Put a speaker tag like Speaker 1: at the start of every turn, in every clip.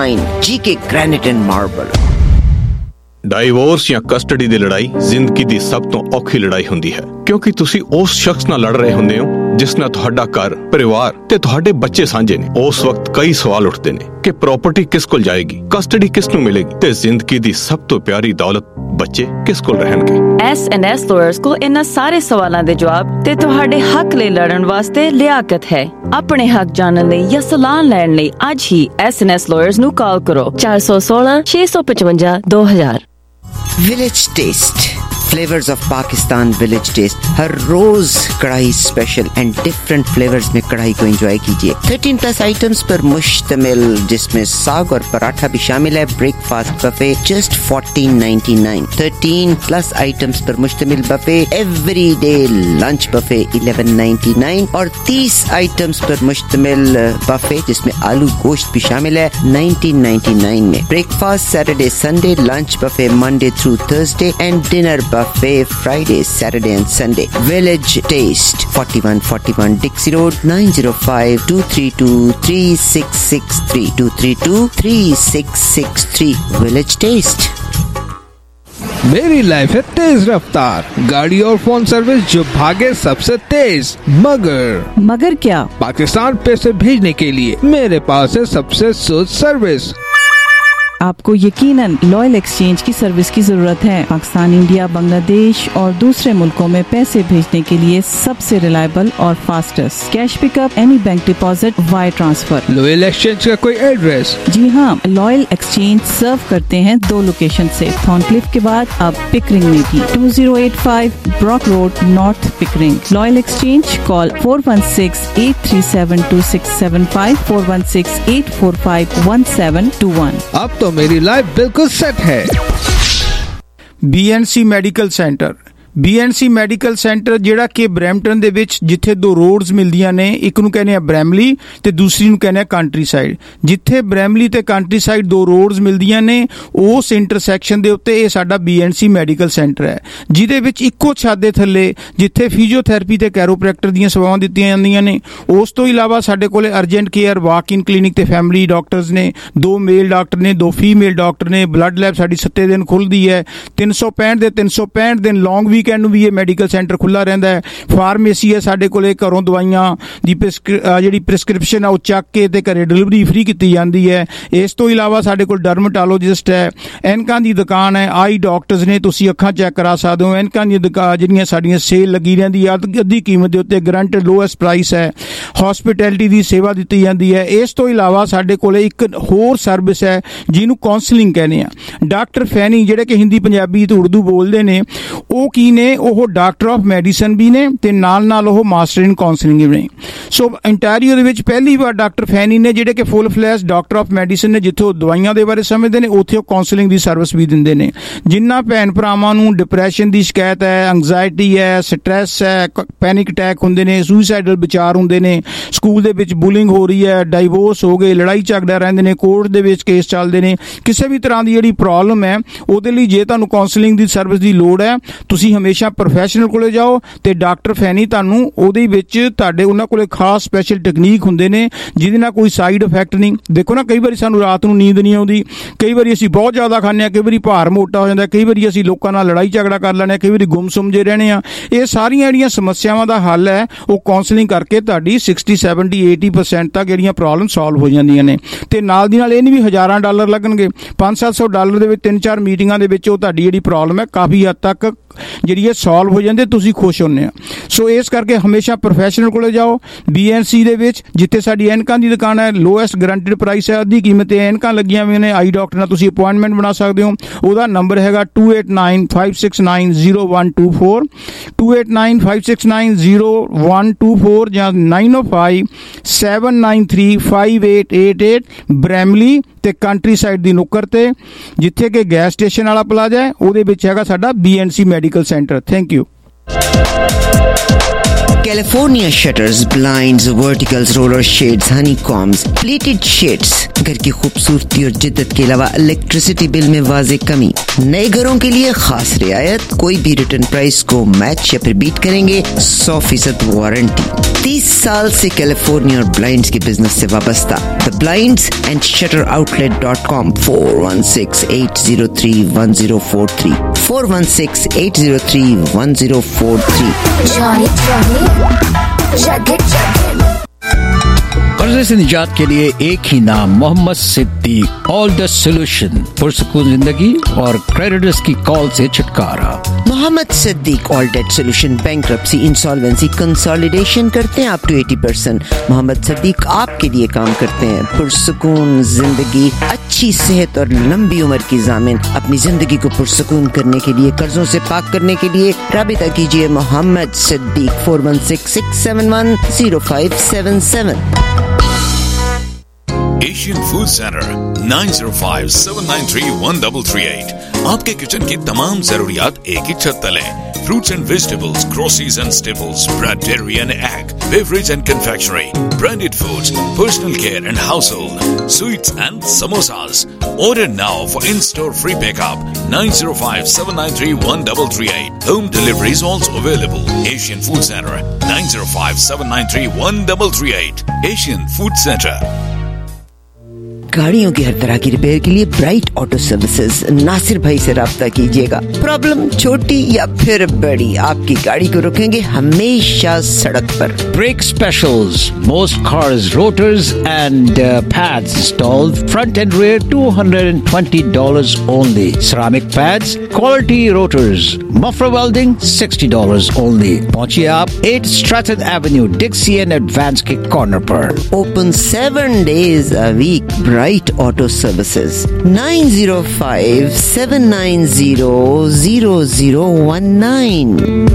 Speaker 1: 9 GK Granite and Marble।
Speaker 2: Divorce ਜਾਂ custody ਦੀ ਲੜਾਈ ਜ਼ਿੰਦਗੀ ਦੀ ਸਭ ਤੋਂ ਔਖੀ ਲੜਾਈ ਹੁੰਦੀ ਹੈ, ਕਿਉਂਕਿ ਤੁਸੀਂ ਉਸ ਸ਼ਖਸ ਨਾਲ ਲੜ ਰਹੇ ਹੁੰਦੇ ਹੋ ਜਿਸ ਨਾਲ ਤੁਹਾਡਾ ਘਰ, ਪਰਿਵਾਰ ਤੇ ਤੁਹਾਡੇ ਬੱਚੇ ਸਾਂਝੇ ਨੇ। ਉਸ ਵਕਤ ਕਈ ਸਵਾਲ ਉੱਠਦੇ ਨੇ ਕਿ ਪ੍ਰਾਪਰਟੀ ਕਿਸ ਕੋਲ ਜਾਏਗੀ, ਕਸਟਡੀ ਕਿਸ ਨੂੰ ਮਿਲੇਗੀ ਤੇ ਜ਼ਿੰਦਗੀ ਦੀ ਸਭ ਤੋਂ ਪਿਆਰੀ ਦੌਲਤ ਬੱਚੇ ਕਿਸ ਕੋਲ ਰਹਿਣਗੇ।
Speaker 3: S&S ਲਾਇਰਸ ਕੋਲ ਇਹਨਾਂ ਸਾਰੇ ਸਵਾਲਾਂ ਦੇ ਜਵਾਬ ਤੇ ਤੁਹਾਡੇ ਹੱਕ ਲਈ ਲੜਨ ਵਾਸਤੇ ਲਿਆਕਤ ਹੈ। ਆਪਣੇ ਹੱਕ ਜਾਣਨ ਲਈ ਜਾਂ ਸਲਾਹ ਲੈਣ ਲਈ ਅੱਜ ਹੀ S&S ਲਾਇਰਸ ਨੂੰ ਕਾਲ ਕਰੋ 416 655 2000।
Speaker 1: Village Taste, flavors of Pakistan Village Taste। हर रोज कढ़ाई स्पेशल एंड डिफरेंट फ्लेवर्स में कढ़ाई को एंजॉय कीजिए। 13+ आइटम्स पर मुश्तमिल, जिसमें साग और पराठा भी शामिल है। Breakfast buffet just 14.99। 13+ आइटम्स पर मुश्तमिल बफे, एवरीडे लंच बफे 11.99 और 30 आइटम्स पर मुश्तमिल बफे जिसमें आलू गोश्त भी शामिल है 1999 में। Breakfast Saturday Sunday, lunch buffet Monday through Thursday and dinner buffet Friday, Saturday and Sunday। Village Taste, 4141 Dixie Road, 905-232-3663, 232-3663। Village Taste।
Speaker 4: मेरी लाइफ है तेज रफ्तार, गाड़ी और फोन सर्विस जो भागे सबसे तेज। मगर क्या? पाकिस्तान पैसे भेजने के लिए मेरे पास है सबसे सुस्त सर्विस।
Speaker 5: आपको यकीनन लॉयल एक्सचेंज की सर्विस की जरूरत है। पाकिस्तान, इंडिया, बांग्लादेश और दूसरे मुल्कों में पैसे भेजने के लिए सबसे रिलायबल और fastest. Cash pickup, any bank deposit, wire transfer.
Speaker 4: Loyal exchange का कोई एड्रेस?
Speaker 5: जी हाँ, लॉयल एक्सचेंज सर्व करते हैं 2 लोकेशन से, थॉर्नक्लिफ के बाद अब पिकरिंग में भी। 2085 Brock road, north Pickering. Loyal exchange, call 416-837-2675, 416-845-1721।
Speaker 4: अब तो मेरी लाइफ बिल्कुल सेट है। BNC medical centre. BNC medical centre ਜਿਹੜਾ ਕਿ ਬਰੈਂਪਟਨ ਦੇ ਵਿੱਚ, ਜਿੱਥੇ 2 ਰੋਡਸ ਮਿਲਦੀਆਂ ਨੇ, ਇੱਕ ਨੂੰ ਕਹਿੰਦੇ ਆ ਬ੍ਰੈਮਲੀ ਤੇ ਦੂਸਰੀ ਨੂੰ ਕਹਿੰਦੇ ਆ ਕੰਟਰੀ ਸਾਈਡ। ਜਿੱਥੇ ਬ੍ਰੈਮਲੀ ਤੇ ਕੰਟਰੀ ਸਾਈਡ 2 ਰੋਡਸ ਮਿਲਦੀਆਂ ਨੇ, ਉਸ ਇੰਟਰਸੈਕਸ਼ਨ ਦੇ ਉੱਤੇ ਇਹ ਸਾਡਾ BNC ਮੈਡੀਕਲ ਸੈਂਟਰ ਹੈ, ਜਿਹਦੇ ਵਿੱਚ ਇੱਕੋ ਛੱਤ ਦੇ ਥੱਲੇ ਜਿੱਥੇ ਫਿਜ਼ੀਓਥੈਰੇਪੀ ਤੇ ਕੈਰੋਪ੍ਰੈਕਟਰ ਦੀਆਂ ਸੇਵਾਵਾਂ ਦਿੱਤੀਆਂ ਜਾਂਦੀਆਂ ਨੇ, ਉਸ ਤੋਂ ਇਲਾਵਾ ਸਾਡੇ ਕੋਲੇ urgent care, walk in clinic ਤੇ ਫੈਮਿਲੀ ਡਾਕਟਰਸ ਨੇ। 2 ਮੇਲ ਡਾਕਟਰ ਨੇ, 2 ਫੀਮੇਲ ਡਾਕਟਰ ਨੇ। ਬਲੱਡ ਲੈਬ ਸਾਡੀ 7 ਦਿਨ ਖੁੱਲ੍ਹਦੀ ਹੈ। 365 ਦੇ 365 ਦਿਨ ਲੌਂਗ ਵੀਕਐਂਡ ਨੂੰ ਵੀ ਇਹ ਮੈਡੀਕਲ ਸੈਂਟਰ ਖੁੱਲ੍ਹਾ ਰਹਿੰਦਾ ਹੈ। ਫਾਰਮੇਸੀ ਹੈ ਸਾਡੇ ਕੋਲੇ, ਘਰੋਂ ਦਵਾਈਆਂ ਦੀ ਜਿਹੜੀ ਪ੍ਰਿਸਕ੍ਰਿਪਸ਼ਨ ਆ ਉਹ ਚੱਕ ਕੇ ਤੇ ਘਰੇ ਡਿਲੀਵਰੀ ਫ੍ਰੀ ਕੀਤੀ ਜਾਂਦੀ ਹੈ। ਇਸ ਤੋਂ ਇਲਾਵਾ ਸਾਡੇ ਕੋਲ ਡਰਮਟੋਲੋਜਿਸਟ ਹੈ। ਐਨਕਾਂ ਦੀ ਦੁਕਾਨ ਹੈ। ਆਈ ਡਾਕਟਰਸ ਨੇ, ਤੁਸੀਂ ਅੱਖਾਂ ਚੈੱਕ ਕਰਾ ਸਕਦੇ ਹੋ। ਐਨਕਾਂ ਦੀਆਂ ਜਿਹੜੀਆਂ ਸਾਡੀਆਂ ਸੇਲ ਲੱਗੀ ਰਹਿੰਦੀ ਹੈ, ਅੱਧੀ ਕੀਮਤ ਦੇ ਉੱਤੇ, ਗਰੰਟਡ ਲੋਐਸਟ ਪ੍ਰਾਈਸ ਹੈ। ਹੌਸਪਿਟੈਲਿਟੀ ਦੀ ਸੇਵਾ ਦਿੱਤੀ ਜਾਂਦੀ ਹੈ। ਇਸ ਤੋਂ ਇਲਾਵਾ ਸਾਡੇ ਕੋਲੇ ਇੱਕ ਹੋਰ ਸਰਵਿਸ ਹੈ ਜਿਹਨੂੰ ਕਾਉਂਸਲਿੰਗ ਕਹਿੰਦੇ ਆ। ਡਾਕਟਰ ਫੈਨੀ, ਜਿਹੜੇ ਕਿ ਹਿੰਦੀ, ਪੰਜਾਬੀ ਤੇ ਉਰਦੂ ਬੋਲਦੇ ਨੇ, ਉਹ ਕੀ ਨੇ? ਉਹ ਡਾਕਟਰ ਆਫ ਮੈਡੀਸਨ ਵੀ ਨੇ ਤੇ ਨਾਲ ਉਹ ਮਾਸਟਰ ਇਨ ਕਾਉਂਸਲਿੰਗ ਵੀ ਨੇ। ਸੋ ਇੰਟੈਰੀਓ ਦੇ ਵਿੱਚ ਪਹਿਲੀ ਵਾਰ ਡਾਕਟਰ ਫੈਨੀ ਨੇ, ਜਿਹੜੇ ਕਿ full flash doctor of medicine ਨੇ, ਜਿੱਥੋਂ ਦਵਾਈਆਂ ਦੇ ਬਾਰੇ ਸਮਝਦੇ ਨੇ, ਉੱਥੇ ਉਹ ਕਾਉਂਸਲਿੰਗ ਦੀ ਸਰਵਿਸ ਵੀ ਦਿੰਦੇ ਨੇ। ਜਿਨ੍ਹਾਂ ਭੈਣ ਭਰਾਵਾਂ ਨੂੰ ਡਿਪਰੈਸ਼ਨ ਦੀ ਸ਼ਿਕਾਇਤ ਹੈ, ਐਂਗਜ਼ਾਇਟੀ ਹੈ, ਸਟ੍ਰੈਸ ਹੈ, ਪੈਨਿਕ ਅਟੈਕ ਹੁੰਦੇ ਨੇ, ਸੁਸਾਈਡਲ ਵਿਚਾਰ ਹੁੰਦੇ ਨੇ, ਸਕੂਲ ਦੇ ਵਿੱਚ ਬੁਲਿੰਗ ਹੋ ਰਹੀ ਹੈ, ਡਾਈਵੋਰਸ ਹੋ ਗਏ, ਲੜਾਈ ਝਗੜਾ ਰਹਿੰਦੇ ਨੇ, ਕੋਰਟ ਦੇ ਵਿੱਚ ਕੇਸ ਚੱਲਦੇ ਨੇ, ਕਿਸੇ ਵੀ ਤਰ੍ਹਾਂ ਦੀ ਜਿਹੜੀ ਪ੍ਰੋਬਲਮ ਹੈ, ਉਹਦੇ ਲਈ ਜੇ ਤੁਹਾਨੂੰ ਕਾਉਂਸਲਿੰਗ ਦੀ ਸਰਵਿਸ ਦੀ ਲੋੜ ਹੈ, ਤੁਸੀਂ ਹਮੇਸ਼ਾ ਪ੍ਰੋਫੈਸ਼ਨਲ ਕੋਲੇ ਜਾਓ ਤੇ ਡਾਕਟਰ ਫੈਨੀ ਤੁਹਾਨੂੰ ਉਹਦੇ ਵਿੱਚ ਤੁਹਾਡੇ ਉਹਨਾਂ ਕੋਲੇ ਖਾਸ ਸਪੈਸ਼ਲ ਟੈਕਨੀਕ ਹੁੰਦੇ ਨੇ ਜਿਹਦੇ ਨਾਲ ਕੋਈ ਸਾਈਡ ਇਫੈਕਟ ਨਹੀਂ। ਦੇਖੋ ਨਾ, ਕਈ ਵਾਰੀ ਸਾਨੂੰ ਰਾਤ ਨੂੰ ਨੀਂਦ ਨਹੀਂ ਆਉਂਦੀ, ਕਈ ਵਾਰੀ ਅਸੀਂ ਬਹੁਤ ਜ਼ਿਆਦਾ ਖਾਂਦੇ ਹਾਂ, ਕਈ ਵਾਰੀ ਭਾਰ ਮੋਟਾ ਹੋ ਜਾਂਦਾ, ਕਈ ਵਾਰੀ ਅਸੀਂ ਲੋਕਾਂ ਨਾਲ ਲੜਾਈ ਝਗੜਾ ਕਰ ਲੈਂਦੇ ਹਾਂ, ਕਈ ਵਾਰੀ ਗੁੰਮਸੁੰਮ ਜੇ ਰਹਿਣੇ ਆ। ਇਹ ਸਾਰੀਆਂ ਜਿਹੜੀਆਂ ਸਮੱਸਿਆਵਾਂ ਦਾ ਹੱਲ ਹੈ ਉਹ ਕਾਉਂਸਲਿੰਗ ਕਰਕੇ ਤੁਹਾਡੀ 60, 70, 80% ਤੱਕ ਜਿਹੜੀਆਂ ਪ੍ਰੋਬਲਮ ਸੋਲਵ ਹੋ ਜਾਂਦੀਆਂ ਨੇ। ਤੇ ਨਾਲ ਦੀ ਨਾਲ ਇਹ ਨਹੀਂ ਵੀ ਹਜ਼ਾਰਾਂ ਡਾਲਰ ਲੱਗਣਗੇ, $500-700 ਦੇ ਵਿੱਚ 3-4 ਮੀਟਿੰਗਾਂ ਦੇ ਵਿੱਚ ਉਹ ਤੁਹਾਡੀ ਜਿਹੜੀ ਪ੍ਰੋਬਲਮ ਹੈ ਕਾਫੀ ਹੱਦ ਤੱਕ ਜਿਹੜੀ ਹੈ ਸੋਲਵ ਹੋ ਜਾਂਦੇ, ਤੁਸੀਂ ਖੁਸ਼ ਹੁੰਦੇ ਆ। ਸੋ ਇਸ ਕਰਕੇ ਹਮੇਸ਼ਾ ਪ੍ਰੋਫੈਸ਼ਨਲ ਕੋਲੇ ਜਾਓ। BNC ਦੇ ਵਿੱਚ ਜਿੱਥੇ ਸਾਡੀ ਐਨਕਾਂ ਦੀ ਦੁਕਾਨ ਹੈ, ਲੋਐਸਟ ਗਰੰਟਡ ਪ੍ਰਾਈਸ ਹੈ, ਅੱਧੀ ਕੀਮਤ ਤੇ ਐਨਕਾਂ ਲੱਗੀਆਂ ਹੋਈਆਂ ਨੇ। ਆਈ ਡਾਕਟਰ ਨਾਲ ਤੁਸੀਂ ਅਪੁਆਇੰਟਮੈਂਟ ਬਣਾ ਸਕਦੇ ਹੋ। ਉਹਦਾ ਨੰਬਰ ਹੈਗਾ 2895690124, 2895690124 ਜਾਂ 905-793-5888 ਬ੍ਰੈਮਲੀ ਤੇ ਕੰਟਰੀ ਸਾਈਡ ਦੀ ਨੁੱਕਰ ਤੇ, ਜਿੱਥੇ ਕਿ ਗੈਸ ਸਟੇਸ਼ਨ ਵਾਲਾ ਪਲਾਜ਼ਾ ਹੈ, ਉਹਦੇ ਵਿੱਚ ਹੈਗਾ ਸਾਡਾ BNC medical centre. Thank you.
Speaker 1: California shutters, blinds, verticals, roller shades, honeycombs, pleated shades. घर की खूबसूरती और जिद्दत के अलावा इलेक्ट्रिसिटी बिल में वाज़े कमी। नए घरों के लिए खास रियायत, कोई भी रिटर्न प्राइस को मैच या फिर बीट करेंगे, 100% वारंटी। 30 साल से कैलिफोर्निया और ब्लाइंड्स के बिजनेस से वाबस्ता। द ब्लाइंड्स एंड शटर आउटलेट.com 416-803-1043 416-803-1043।
Speaker 6: कर्जे से निजात के लिए एक ही नाम, Mohammad Siddique. All the solution, पुरसुकून जिंदगी और क्रेडिटर्स की कॉल से छुटकारा।
Speaker 1: Mohammad Siddique all debt solution, bankruptcy, insolvency, consolidation करते हैं अप टू 80%। मोहम्मद सिद्दीक आपके लिए काम करते हैं। पुरसुकून जिंदगी, अच्छी सेहत और लंबी उम्र की जामिन। अपनी जिंदगी को पुरसुकून करने के लिए, कर्जों से पाक करने के लिए राबिता कीजिए Mohammad Siddique 416-671-0577।
Speaker 7: Asian food centre 9057931338। आपके किचन की तमाम जरूरियात एक ही छत तले। Fruits and vegetables, groceries and staples, bread, dairy and egg, beverage and confectionery, branded foods, personal care and household, sweets and samosas. Order now for in-store free pickup 9057931338. Home delivery is also available. Asian Food Center 9057931338. Asian Food Center.
Speaker 1: गाड़ियों की हर तरह की repair के लिए bright auto services, Nasir भाई से राब्ता कीजिएगा। प्रॉब्लम छोटी या फिर बड़ी, आपकी गाड़ी को रोकेंगे हमेशा सड़क पर।
Speaker 6: Brake specials, most cars, rotors and pads installed, front and rear $220 only. Ceramic pads, quality rotors, muffler welding $60 only. पहुंचिए आप 8 Stratton Avenue, Dixie and Advance के कॉर्नर पर।
Speaker 1: Open 7 days a week. Bright Auto Services 905-790-0019।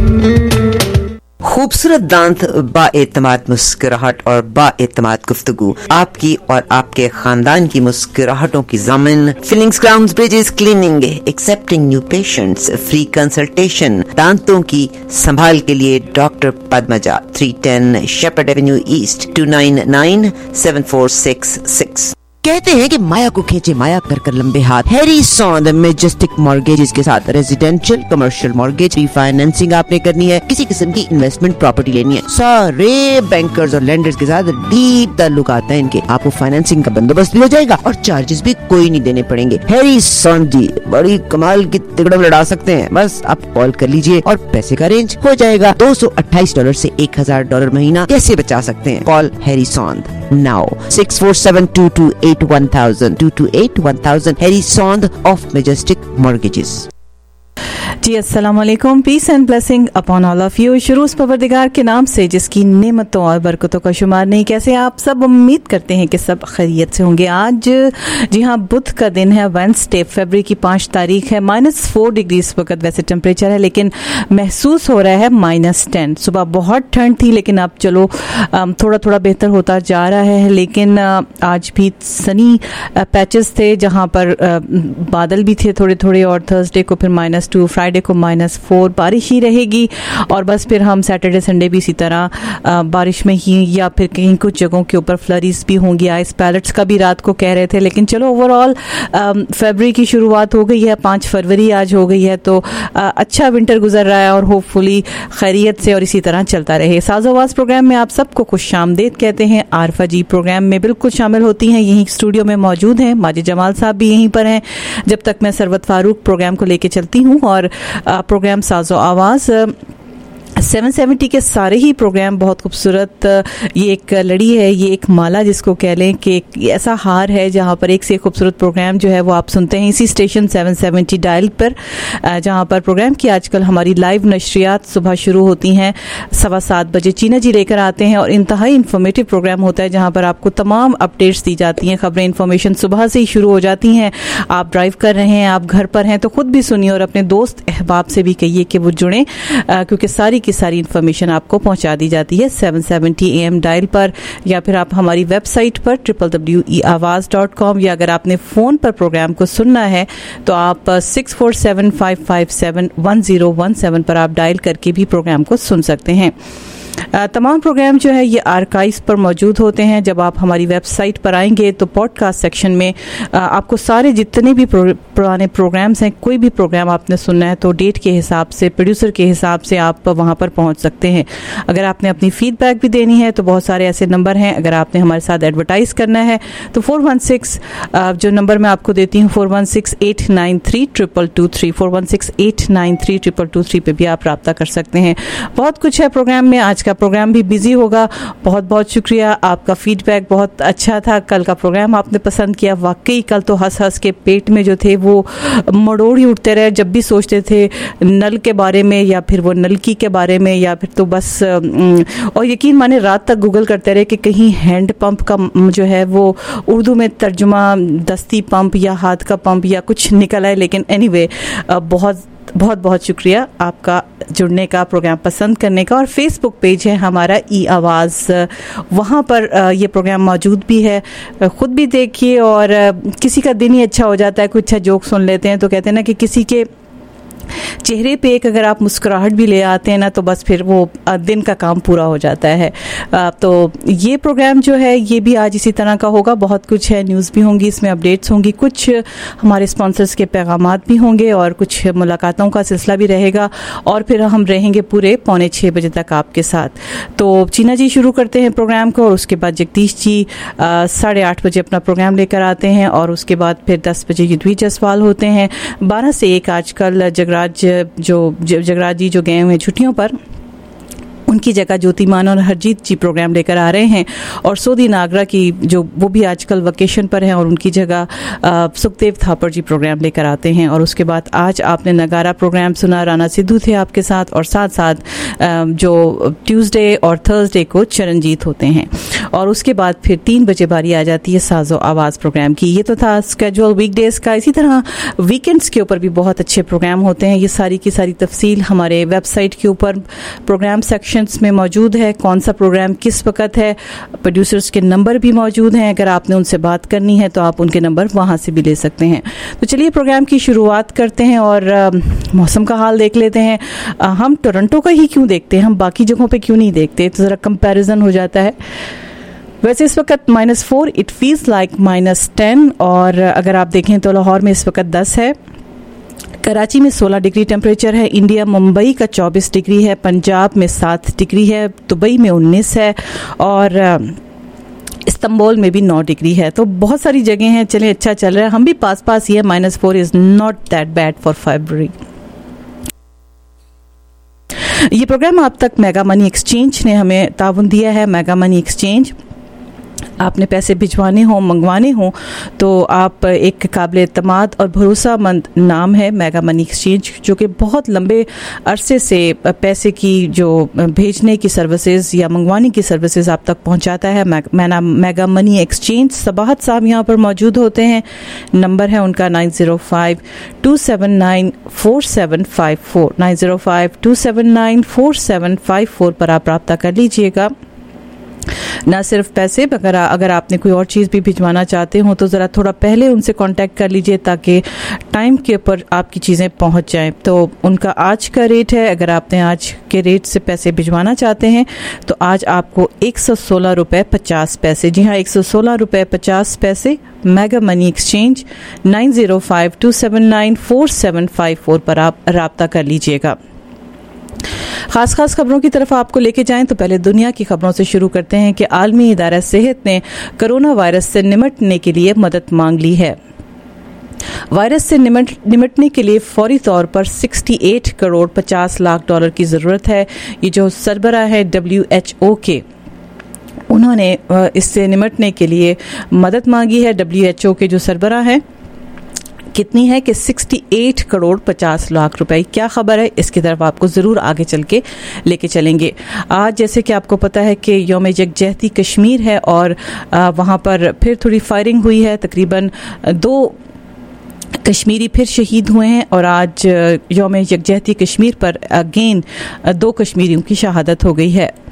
Speaker 1: खूबसूरत दांत, बाएतमाद मुस्कुराहट और बाएतमाद गुफ्तगू, आपकी और आपके खानदान की मुस्कुराहटों की ज़मीन। Fillings, crowns, bridges, cleaning, accepting new patients, free consultation. दांतों की संभाल के लिए doctor Padmaja 310 Sheppard avenue east 29974666। कहते हैं कि माया को खींचे माया कर कर लंबे हाथ। हैरी सॉन्द मैजेस्टिक मॉर्गेजेस के साथ रेजिडेंशियल, कमर्शियल मॉर्गेज, रिफाइनेंसिंग आपने करनी है, किसी किस्म की इन्वेस्टमेंट प्रॉपर्टी लेनी है, सारे बैंकर्स और लेंडर्स के साथ डीप ताल्लुक आता है इनके। आपको फाइनेंसिंग का बंदोबस्त भी हो जाएगा और चार्जेस भी कोई नहीं देने पड़ेंगे। हैरी सॉन्द जी बड़ी कमाल की तिकड़म लड़ा सकते हैं। बस आप कॉल कर लीजिए और पैसे का अरेंज हो जाएगा। $228 से $1000 महीना कैसे बचा सकते हैं? Call Harry Sond now 647-228-1000 228-1000 Harry Sond of Majestic Mortgages।
Speaker 5: जी अस्सलाम वालेकुम, peace and blessing upon all of you. शुरू उस परवरदिगार के नाम से जिसकी नेमतों और बरकतों का शुमार नहीं। कैसे आप सब? उम्मीद करते हैं कि सब खैरियत से होंगे। आज जी हाँ, बुध का दिन है, वेडनेसडे, फरवरी की 5 तारीख है। -4 डिग्री इस वक्त वैसे टेम्परेचर है, लेकिन महसूस हो रहा है -10। सुबह बहुत ठंड थी, लेकिन अब चलो थोड़ा थोड़ा बेहतर होता जा रहा है। लेकिन आज भी सनी पैचेस थे जहाँ पर बादल भी थे थोड़े थोड़े, और थर्सडे को फिर -2, फ्राइडे को -4 बारिश ही रहेगी। और बस फिर हम सैटरडे संडे भी इसी तरह बारिश में ही, या फिर कहीं कुछ जगहों के ऊपर फ्लरीज भी होंगी। आइस पैलेट्स का भी रात को कह रहे थे। लेकिन चलो ओवरऑल फरवरी की शुरुआत हो गई है, 5 फरवरी आज हो गई है, तो अच्छा विंटर गुजर रहा है और होपफुली खैरियत से और इसी तरह चलता रहे। साज़ोवाज़ प्रोग्राम में आप सबको खुशामदीद कहते हैं। आरफा जी प्रोग्राम में बिल्कुल शामिल होती हैं, यहीं स्टूडियो में मौजूद हैं। माजिद जमाल साहब भी यहीं पर हैं जब तक मैं सरवत फारूक प्रोग्राम को लेके चलती हूँ। और प्रोग्राम साज़ो आवाज़ 770 के सारे ही प्रोग्राम बहुत खूबसूरत, ये एक लड़ी है, ये एक माला जिसको कह लें कि ऐसा हार है जहाँ पर एक से खूबसूरत प्रोग्राम जो है वो आप सुनते हैं इसी स्टेशन 770 डायल पर, जहाँ पर प्रोग्राम की आजकल हमारी लाइव नशरियात सुबह शुरू होती हैं 7:15 बजे। चीना जी लेकर आते हैं और इंतहाई इन्फॉर्मेटिव प्रोग्राम होता है जहाँ पर आपको तमाम अपडेट्स दी जाती हैं, खबरें, इन्फॉर्मेशन सुबह से ही शुरू हो जाती हैं। आप ड्राइव कर रहे हैं, आप घर पर हैं तो खुद भी सुनिए और अपने दोस्त अहबाब से भी कहिए कि वो जुड़ें, क्योंकि सारी की सारी इन्फॉर्मेशन आपको पहुंचा दी जाती है 770 AM डायल पर, या फिर आप हमारी वेबसाइट पर www.eawaz.com, या अगर आपने फ़ोन पर प्रोग्राम को सुनना है तो आप 647-557-1017 पर आप डायल करके भी प्रोग्राम को सुन सकते हैं। तमाम प्रोग्राम जो है ये आर्काइव्स पर मौजूद होते हैं। जब आप हमारी वेबसाइट पर आएंगे तो पॉडकास्ट सेक्शन में आपको सारे जितने भी पुराने प्रोग्राम्स हैं, कोई भी प्रोग्राम आपने सुनना है तो डेट के हिसाब से, प्रोड्यूसर के हिसाब से आप वहाँ पर पहुँच सकते हैं। अगर आपने अपनी फीडबैक भी देनी है तो बहुत सारे ऐसे नंबर हैं। अगर आपने हमारे साथ एडवर्टाइज करना है तो 416 जो नंबर मैं आपको देती हूँ 416-893-2223 416-893-2223 पे भी आप रब्ता कर सकते हैं। बहुत कुछ है प्रोग्राम में। आज का प्रोग्राम भी बिजी होगा। बहुत बहुत शुक्रिया, आपका फीडबैक बहुत अच्छा था। कल का प्रोग्राम आपने पसंद किया। वाकई कल तो हंस हंस के पेट में जो थे वो मड़ोड़ ही उठते रहे। जब भी सोचते थे नल के बारे में या फिर वो नलकी के बारे में या फिर तो बस, और यकीन माने रात तक गूगल करते रहे कि कहीं हैंड पंप का जो है वो उर्दू में तर्जुमा दस्ती पंप या हाथ का पंप या कुछ निकल आए। लेकिन एनीवे बहुत बहुत बहुत शुक्रिया आपका जुड़ने का, प्रोग्राम पसंद करने का। और फेसबुक पेज है हमारा ई आवाज़, वहाँ पर ये प्रोग्राम मौजूद भी है। ख़ुद भी देखिए। और किसी का दिन ही अच्छा हो जाता है, कुछ अच्छा जोक सुन लेते हैं तो कहते हैं ना कि किसी के चेहरे पे एक अगर आप मुस्कुराहट भी ले आते हैं ना तो बस फिर वो दिन का काम पूरा हो जाता है। तो ये प्रोग्राम जो है ये भी आज इसी तरह का होगा। बहुत कुछ है, न्यूज़ भी होंगी, इसमें अपडेट्स होंगी, कुछ हमारे स्पॉन्सर्स के पैगामात भी होंगे और कुछ मुलाकातों का सिलसिला भी रहेगा। और फिर हम रहेंगे पूरे 5:45 बजे तक आपके साथ। तो चीना जी शुरू करते हैं प्रोग्राम को और उसके बाद जगदीश जी 8:30 बजे अपना प्रोग्राम लेकर आते हैं और उसके बाद फिर 10 बजे युद्धवी जसवाल होते हैं। 12 से 1 आजकल जगराज जी जो गए हुए छुट्टियों पर, उनकी जगह ज्योतिमान और हरजीत जी प्रोग्राम लेकर आ रहे हैं। और सोदी नागरा की जो वो भी आजकल वेकेशन पर हैं और उनकी जगह सुखदेव थापर जी प्रोग्राम लेकर आते हैं। और उसके बाद आज आपने नगारा प्रोग्राम सुना, राना सिद्धू थे आपके साथ। और साथ साथ जो ट्यूसडे और थर्सडे को चरणजीत होते हैं। और उसके बाद फिर 3 बजे बारी आ जाती है साजो आवाज़ प्रोग्राम की। ये तो था स्केड्यूल वीकडेज का। इसी तरह वीकेंड्स के ऊपर भी बहुत अच्छे प्रोग्राम होते हैं। ये सारी की सारी तफसील हमारे वेबसाइट के ऊपर प्रोग्राम सेक्शन में मौजूद है। कौन सा प्रोग्राम किस वक्त है, प्रोड्यूसर्स के नंबर भी मौजूद हैं। अगर आपने उनसे बात करनी है तो आप उनके नंबर वहां से भी ले सकते हैं। तो चलिए प्रोग्राम की शुरुआत करते हैं और मौसम का हाल देख लेते हैं। हम टोरंटो का ही क्यों देखते हैं, हम बाकी जगहों पे क्यों नहीं देखते, तो ज़रा कंपैरिजन हो जाता है। वैसे इस वक्त -4, इट फील्स लाइक -10। और अगर आप देखें तो लाहौर में इस वक्त 10 है, कराची में 16 डिग्री टेम्परेचर है, इंडिया मुंबई का 24 डिग्री है, पंजाब में 7 डिग्री है, दुबई में 19 है और इस्तांबुल में भी 9 डिग्री है। तो बहुत सारी जगह हैं। चलें, अच्छा चल रहा है। हम भी पास पास ही है। -4 is not that bad for February. ये प्रोग्राम आप तक मेगा मनी एक्सचेंज ने हमें ताउन दिया है। मेगा मनी एक्सचेंज, आपने पैसे भिजवाने हों, मंगवाने हों तो आप एक काबिल एतमाद और भरोसामंद नाम है मेगा मनी एक्सचेंज, जो कि बहुत लंबे अरसे से पैसे की जो भेजने की सर्विसेज या मंगवाने की सर्विसेज आप तक पहुंचाता है। मेगा मनी एक्सचेंज सबाहत साहब यहाँ पर मौजूद होते हैं। नंबर है उनका 905-279-4754 905-279-4754 पर आप रब्ता कर लीजिएगा। ना सिर्फ पैसे, अगर आपने कोई और चीज़ भी भिजवाना चाहते हो तो ज़रा थोड़ा पहले उनसे कांटेक्ट कर लीजिए ताकि टाइम के ऊपर आपकी चीज़ें पहुंच जाएं। तो उनका आज का रेट है, अगर आपने आज के रेट से पैसे भिजवाना चाहते हैं तो आज आपको 116 रुपये 50 पैसे, जी हाँ 116 रुपये 50 पैसे मेगा मनी एक्सचेंज 905-279-4754 पर आप रब्ता कर लीजिएगा। खास खबरों की तरफ आपको लेके जाएं तो पहले दुनिया की खबरों से शुरू करते हैं कि आलमी इदारा सेहत ने कोरोना वायरस से निपटने के लिए मदद मांग ली है। वायरस से निपटने के लिए फौरी तौर पर 68 करोड़ 50 लाख डॉलर की ज़रूरत है। ये जो सरबराह है WHO के, उन्होंने इससे निपटने के लिए मदद मांगी है। WHO के जो सरबराह है कितनी है कि 68 करोड़ 50 लाख रुपए। क्या खबर है, इसकी तरफ आपको ज़रूर आगे चल के लेके चलेंगे। आज जैसे कि आपको पता है कि यौम यकजहती कश्मीर है और वहाँ पर फिर थोड़ी फायरिंग हुई है। तकरीबन 2 कश्मीरी फिर शहीद हुए हैं और आज यौम यकजहती कश्मीर पर अगेन 2 कश्मीरियों की शहादत हो गई है।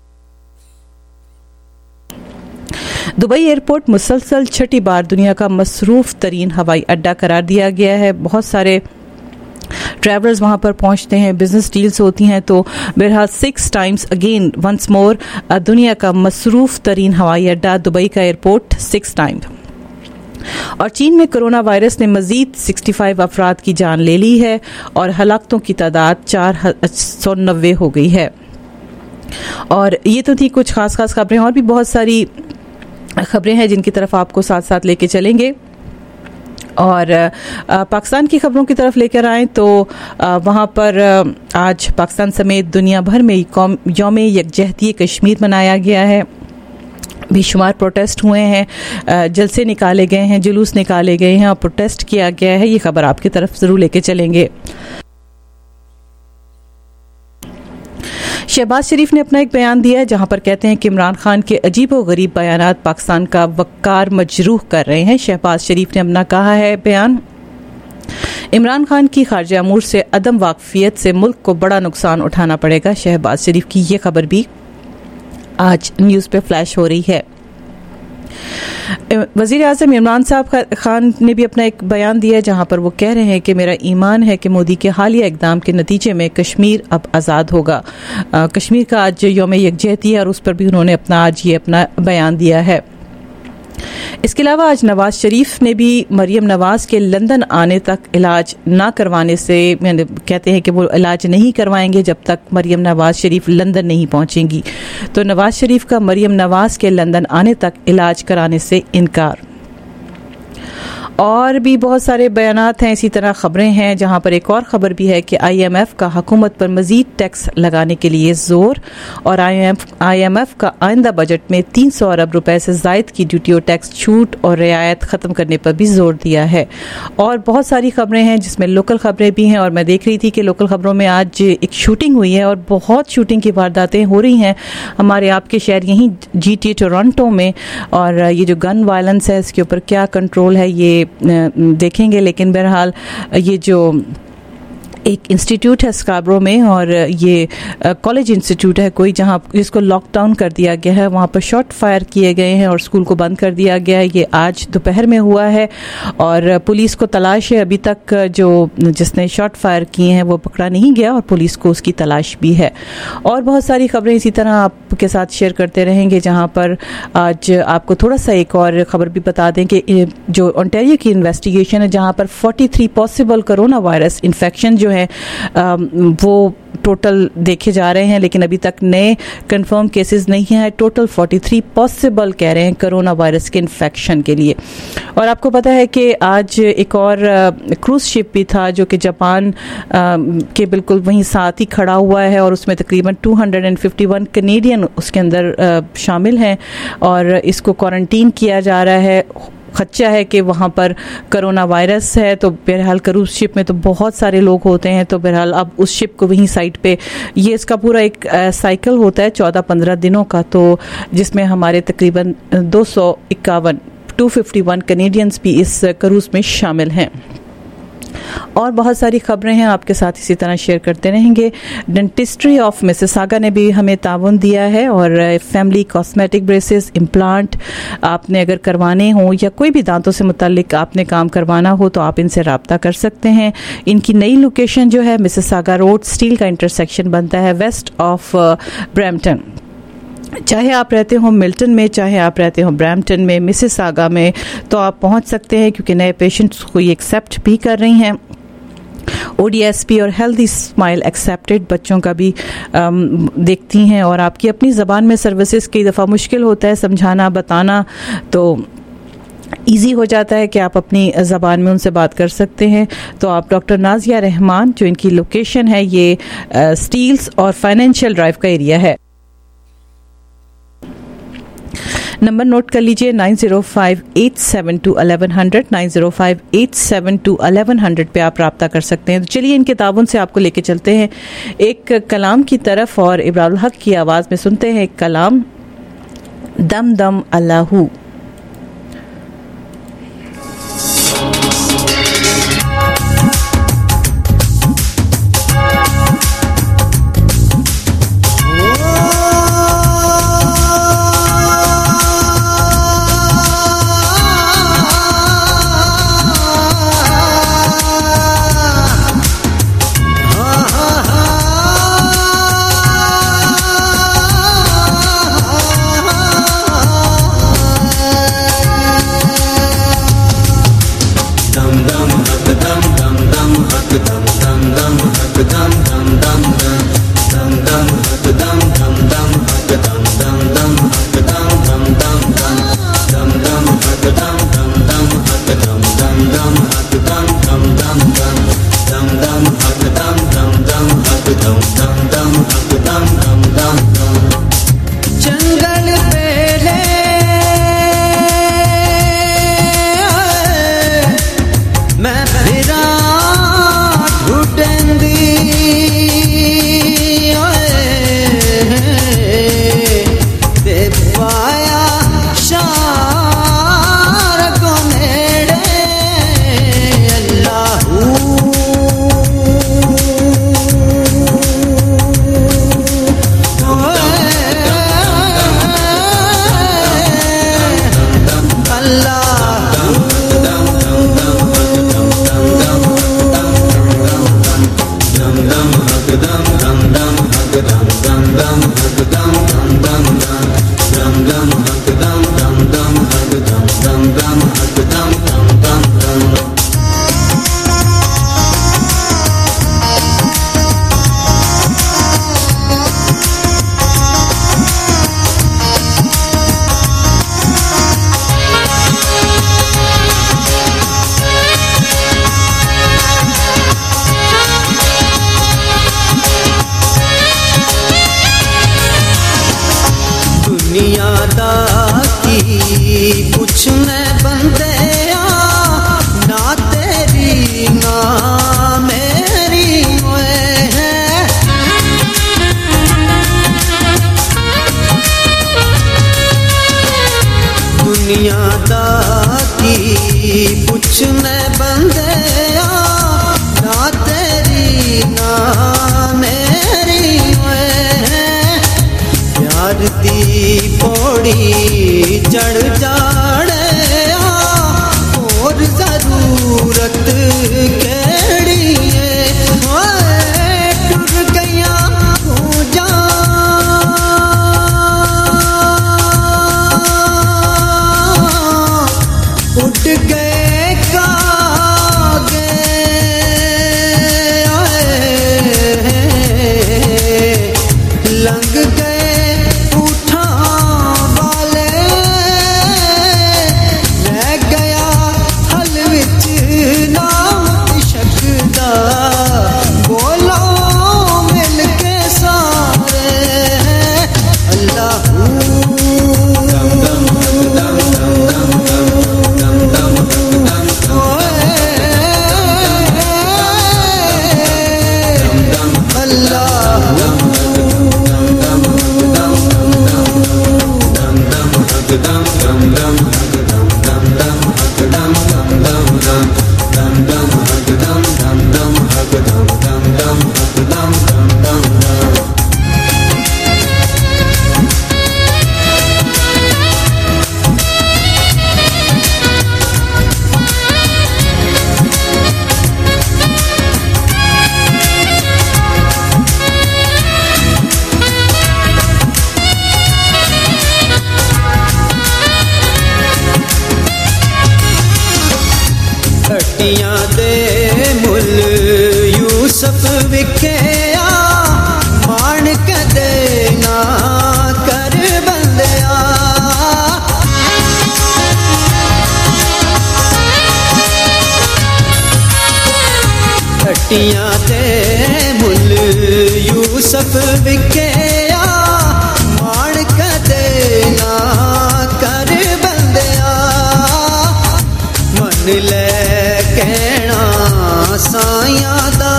Speaker 5: दुबई एयरपोर्ट मुसलसल छठी बार दुनिया का मसरूफ तरीन हवाई अड्डा करार दिया गया है। बहुत सारे ट्रैवलर्स वहाँ पर पहुँचते हैं, बिजनेस डील्स होती हैं। तो बहरहाल 6 टाइम्स अगेन वंस मोर दुनिया का मसरूफ़ तरीन हवाई अड्डा दुबई का एयरपोर्ट 6 टाइम्स। और चीन में कोरोना वायरस ने मजीद 65 अफराद की जान ले ली है और हलाकतों की तादाद 490 हो गई है। और ये तो थी कुछ खास खबरें, और भी बहुत सारी खबरें हैं जिनकी तरफ आपको साथ साथ लेके चलेंगे। और पाकिस्तान की खबरों की तरफ लेकर आएँ तो वहाँ पर आज पाकिस्तान समेत दुनिया भर में यौम यकजहती कश्मीर मनाया गया है। बेशुमार प्रोटेस्ट हुए हैं, जलसे निकाले गए हैं, जुलूस निकाले गए हैं और प्रोटेस्ट किया गया है। ये खबर आपकी तरफ ज़रूर लेके चलेंगे। शहबाज शरीफ ने अपना एक बयान दिया है जहां पर कहते हैं कि इमरान खान के अजीब व गरीब बयानात पाकिस्तान का वक़ार मजरूह कर रहे हैं। शहबाज शरीफ ने अपना कहा है बयान, इमरान खान की खारजा अमूर से अदम वाकफियत से मुल्क को बड़ा नुकसान उठाना पड़ेगा। शहबाज शरीफ की ये खबर भी आज न्यूज़ पे फ्लैश हो रही है। वज़ीर आज़म इमरान साहब खान ने भी अपना एक बयान दिया जहां पर वो कह रहे हैं कि मेरा ईमान है कि मोदी के हालिया इक़दाम के नतीजे में कश्मीर अब आज़ाद होगा। कश्मीर का आज यौम यकजहती है और उस पर भी उन्होंने आज ये अपना बयान दिया है। इसके अलावा आज नवाज शरीफ ने भी मरियम नवाज के लंदन आने तक इलाज ना करवाने से कहते हैं कि वो इलाज नहीं करवाएंगे जब तक मरियम नवाज शरीफ लंदन नहीं पहुंचेंगी। तो नवाज शरीफ का मरियम नवाज के लंदन आने तक इलाज कराने से इनकार। और भी बहुत सारे बयानात हैं, इसी तरह खबरें हैं जहां पर एक और ख़बर भी है कि IMF का हुकूमत पर मज़ीद टैक्स लगाने के लिए ज़ोर। और IMF का आइंदा बजट में 300 अरब रुपए से ज़ायद की ड्यूटी और टैक्स छूट और रियायत ख़त्म करने पर भी ज़ोर दिया है। और बहुत सारी खबरें हैं जिसमें लोकल खबरें भी हैं। और मैं देख रही थी कि लोकल खबरों में आज एक शूटिंग हुई है और बहुत शूटिंग की वारदातें हो रही हैं हमारे आपके शहर यहीं GTA टोरंटो में। और ये जो गन वायलेंस है इसके ऊपर क्या कंट्रोल है ये देखेंगे। लेकिन बहरहाल ये जो एक इंस्टीट्यूट है स्कार्बरो में और ये कॉलेज इंस्टीट्यूट है कोई जहाँ जिसको लॉकडाउन कर दिया गया है, वहाँ पर शॉट फायर किए गए हैं और स्कूल को बंद कर दिया गया है। ये आज दोपहर में हुआ है और पुलिस को तलाश है। अभी तक जो जिसने शॉट फायर किए हैं वो पकड़ा नहीं गया और पुलिस को उसकी तलाश भी है। और बहुत सारी खबरें इसी तरह आपके साथ शेयर करते रहेंगे जहाँ पर आज आपको थोड़ा सा एक और ख़बर भी बता दें कि जो ओंटारियो की इन्वेस्टिगेशन है जहाँ पर 43 पॉसिबल कोरोना वायरस इन्फेक्शन जो है वो टोटल देखे जा रहे हैं, लेकिन अभी तक नए कंफर्म केसेस नहीं हैं। टोटल 43 पॉसिबल कह रहे हैं कोरोना वायरस के इन्फेक्शन के लिए। और आपको पता है कि आज एक और क्रूज शिप भी था जो कि जापान के बिल्कुल वहीं साथ ही खड़ा हुआ है और उसमें तकरीबन 251 कनेडियन उसके अंदर शामिल हैं और इसको क्वारंटीन किया जा रहा है। खदशा है कि वहाँ पर कोरोना वायरस है। तो बहरहाल क्रूज शिप में तो बहुत सारे लोग होते हैं, तो बहरहाल अब उस शिप को वहीं साइड पे ये इसका पूरा एक साइकिल होता है 14-15 दिनों का, तो जिसमें हमारे तकरीबन 251 कनेडियंस भी इस क्रूज में शामिल हैं। और बहुत सारी खबरें हैं आपके साथ इसी तरह शेयर करते रहेंगे। डेंटिस्ट्री ऑफ मिसिसागा ने भी हमें ताउन दिया है और फैमिली कॉस्मेटिक ब्रेसेस इम्प्लांट आपने अगर करवाने हो या कोई भी दांतों से मुताल्लिक आपने काम करवाना हो तो आप इनसे रब्ता कर सकते हैं। इनकी नई लोकेशन जो है मिसिसागा रोड स्टील का इंटरसेक्शन बनता है वेस्ट ऑफ ब्रैम्पटन। चाहे आप रहते हो मिल्टन में, चाहे आप रहते हो ब्रैम्पटन में, मिसिसागा में, तो आप पहुंच सकते हैं क्योंकि नए पेशेंट्स को ये एक्सेप्ट भी कर रही हैं। ODSP और हेल्दी स्माइल एक्सेप्टेड बच्चों का भी देखती हैं और आपकी अपनी ज़बान में सर्विसेज कई दफ़ा मुश्किल होता है समझाना बताना, तो ईजी हो जाता है कि आप अपनी ज़बान में उनसे बात कर सकते हैं। तो आप डॉक्टर नाजिया रहमान जो इनकी लोकेशन है ये स्टील्स और फाइनेंशियल ड्राइव का एरिया है। नंबर नोट कर लीजिए 9058721100 9058721100 पे आप रब्ता कर सकते हैं। तो चलिए इन किताबों से आपको लेके चलते हैं एक कलाम की तरफ और इब्राहिम हक की आवाज़ में सुनते हैं एक कलाम दम दम अल्लाहू।
Speaker 8: बंदे ना तेरी ना मेरी प्यार दी पौड़ी चढ़ जाड़े और जरूरत केड़ी है टुर गया हो जा उठ गए कागे लंघ गए उठा वाले रह गया हल विच नाम शकदा बोलो मिल के सारे अल्लाहू हट्टियां दे मुल यूसुफ विकेया मान कदे ना कर बंदिया हट्टियां दे मुल यूसुफ विकेया मान कदे ना कर बंदिया मन ले कहना साया दा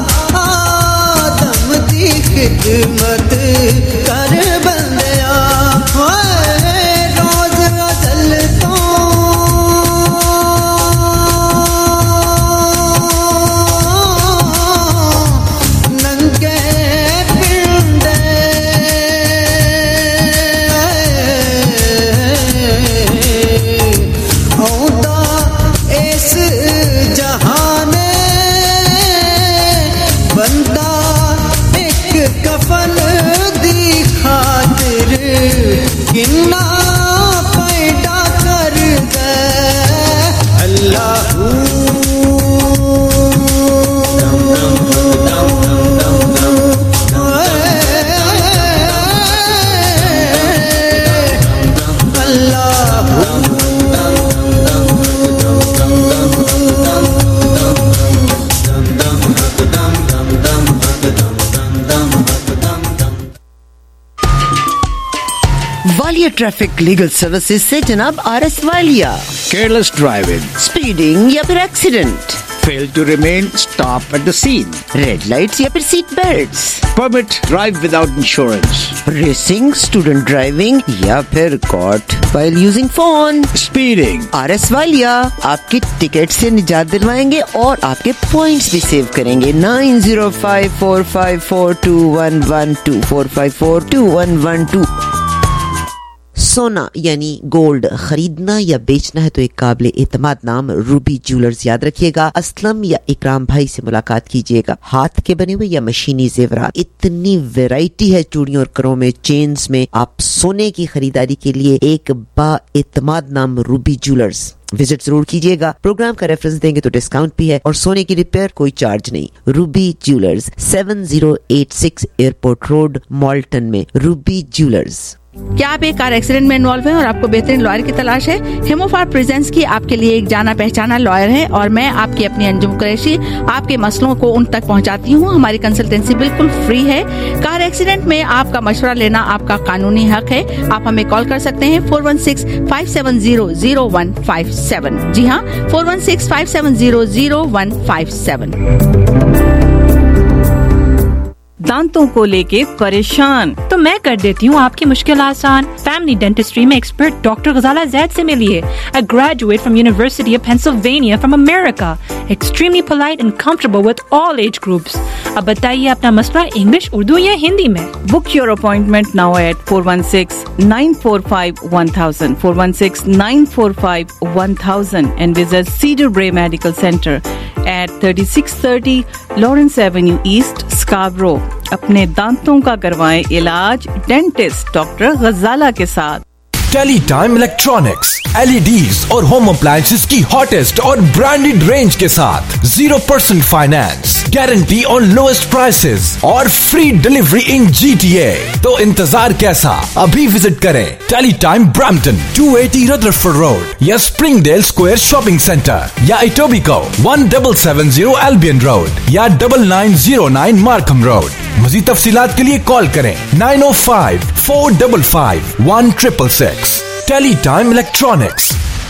Speaker 8: आदम दी खिदमत कर बंदिया रोज अजल तो नंगे पिंडे औंदा इस जहाने बंदा एक कफन दी खातिर किन्ना पैदा कर दे अल्लाहू
Speaker 1: वालिया ट्रैफिक लीगल सर्विसेज से जनाब RS Walia.
Speaker 6: Careless driving,
Speaker 1: speeding या फिर accident,
Speaker 6: fail to remain stop at the scene,
Speaker 1: red lights या फिर seat belts,
Speaker 6: permit drive without insurance,
Speaker 1: racing, student driving या फिर caught while using phone.
Speaker 6: speeding,
Speaker 1: RS Walia आपके ticket से निजात दिलवाएंगे और आपके पॉइंट्स भी सेव करेंगे। 9054542112 4542112। सोना यानी गोल्ड खरीदना या बेचना है तो एक काबिल एतमाद नाम रूबी ज्वेलर्स याद रखिएगा। असलम या इकराम भाई से मुलाकात कीजिएगा। हाथ के बने हुए या मशीनी जेवरात, इतनी वैरायटी है चूड़ियों और करों में, चेन्स में। आप सोने की खरीदारी के लिए एक बाएतमाद नाम रूबी ज्वेलर्स विजिट जरूर कीजिएगा। प्रोग्राम का रेफरेंस देंगे तो डिस्काउंट भी है और सोने की रिपेयर कोई चार्ज नहीं। Ruby jewellers 7086 airport road Malton में। Ruby jewellers.
Speaker 9: क्या आप एक कार एक्सीडेंट में इन्वॉल्व हैं और आपको बेहतरीन लॉयर की तलाश है? हेमोफार प्रेजेंस की आपके लिए एक जाना पहचाना लॉयर है और मैं आपकी अपनी अंजुम कुरैशी आपके मसलों को उन तक पहुंचाती हूं। हमारी कंसल्टेंसी बिल्कुल फ्री है। कार एक्सीडेंट में आपका मशवरा लेना आपका कानूनी हक है। आप हमें कॉल कर सकते हैं 416-570-0157। जी हाँ, 416-570-0157।
Speaker 5: दांतों को लेके परेशान?
Speaker 10: तो मैं कर देती हूँ आपकी मुश्किल आसान। फैमिली डेंटिस्ट्री में एक्सपर्ट डॉक्टर गजाला जैद से मिलिए। A graduate from University of Pennsylvania from America, extremely polite and comfortable with all age groups. अब बताइए अपना मसला इंग्लिश, उर्दू या हिंदी में।
Speaker 5: Book your appointment now at 416-945-1000, 416-945-1000 and visit Cedar Bray Medical Center at 3630 Lawrence Avenue East, Scarborough. अपने दांतों का करवाएं इलाज डेंटिस्ट डॉक्टर गजाला के साथ।
Speaker 11: टेलीटाइम इलेक्ट्रॉनिक्स, LEDs और होम अप्लायंसेस की हॉटेस्ट और ब्रांडेड रेंज के साथ 0% फाइनेंस, गारंटी और लोएस्ट प्राइसेस और फ्री डिलीवरी इन GTA। तो इंतजार कैसा, अभी विजिट करें टेलीटाइम ब्रैम्पटन 280 रदरफोर्ड रोड या स्प्रिंगडेल स्क्वायर शॉपिंग सेंटर या इटोबिको 1770 एल्बियन रोड या 9909 मार्कम रोड। मज़ीद तफसीलात के लिए कॉल करें 905-455-1666। Teletime electronics.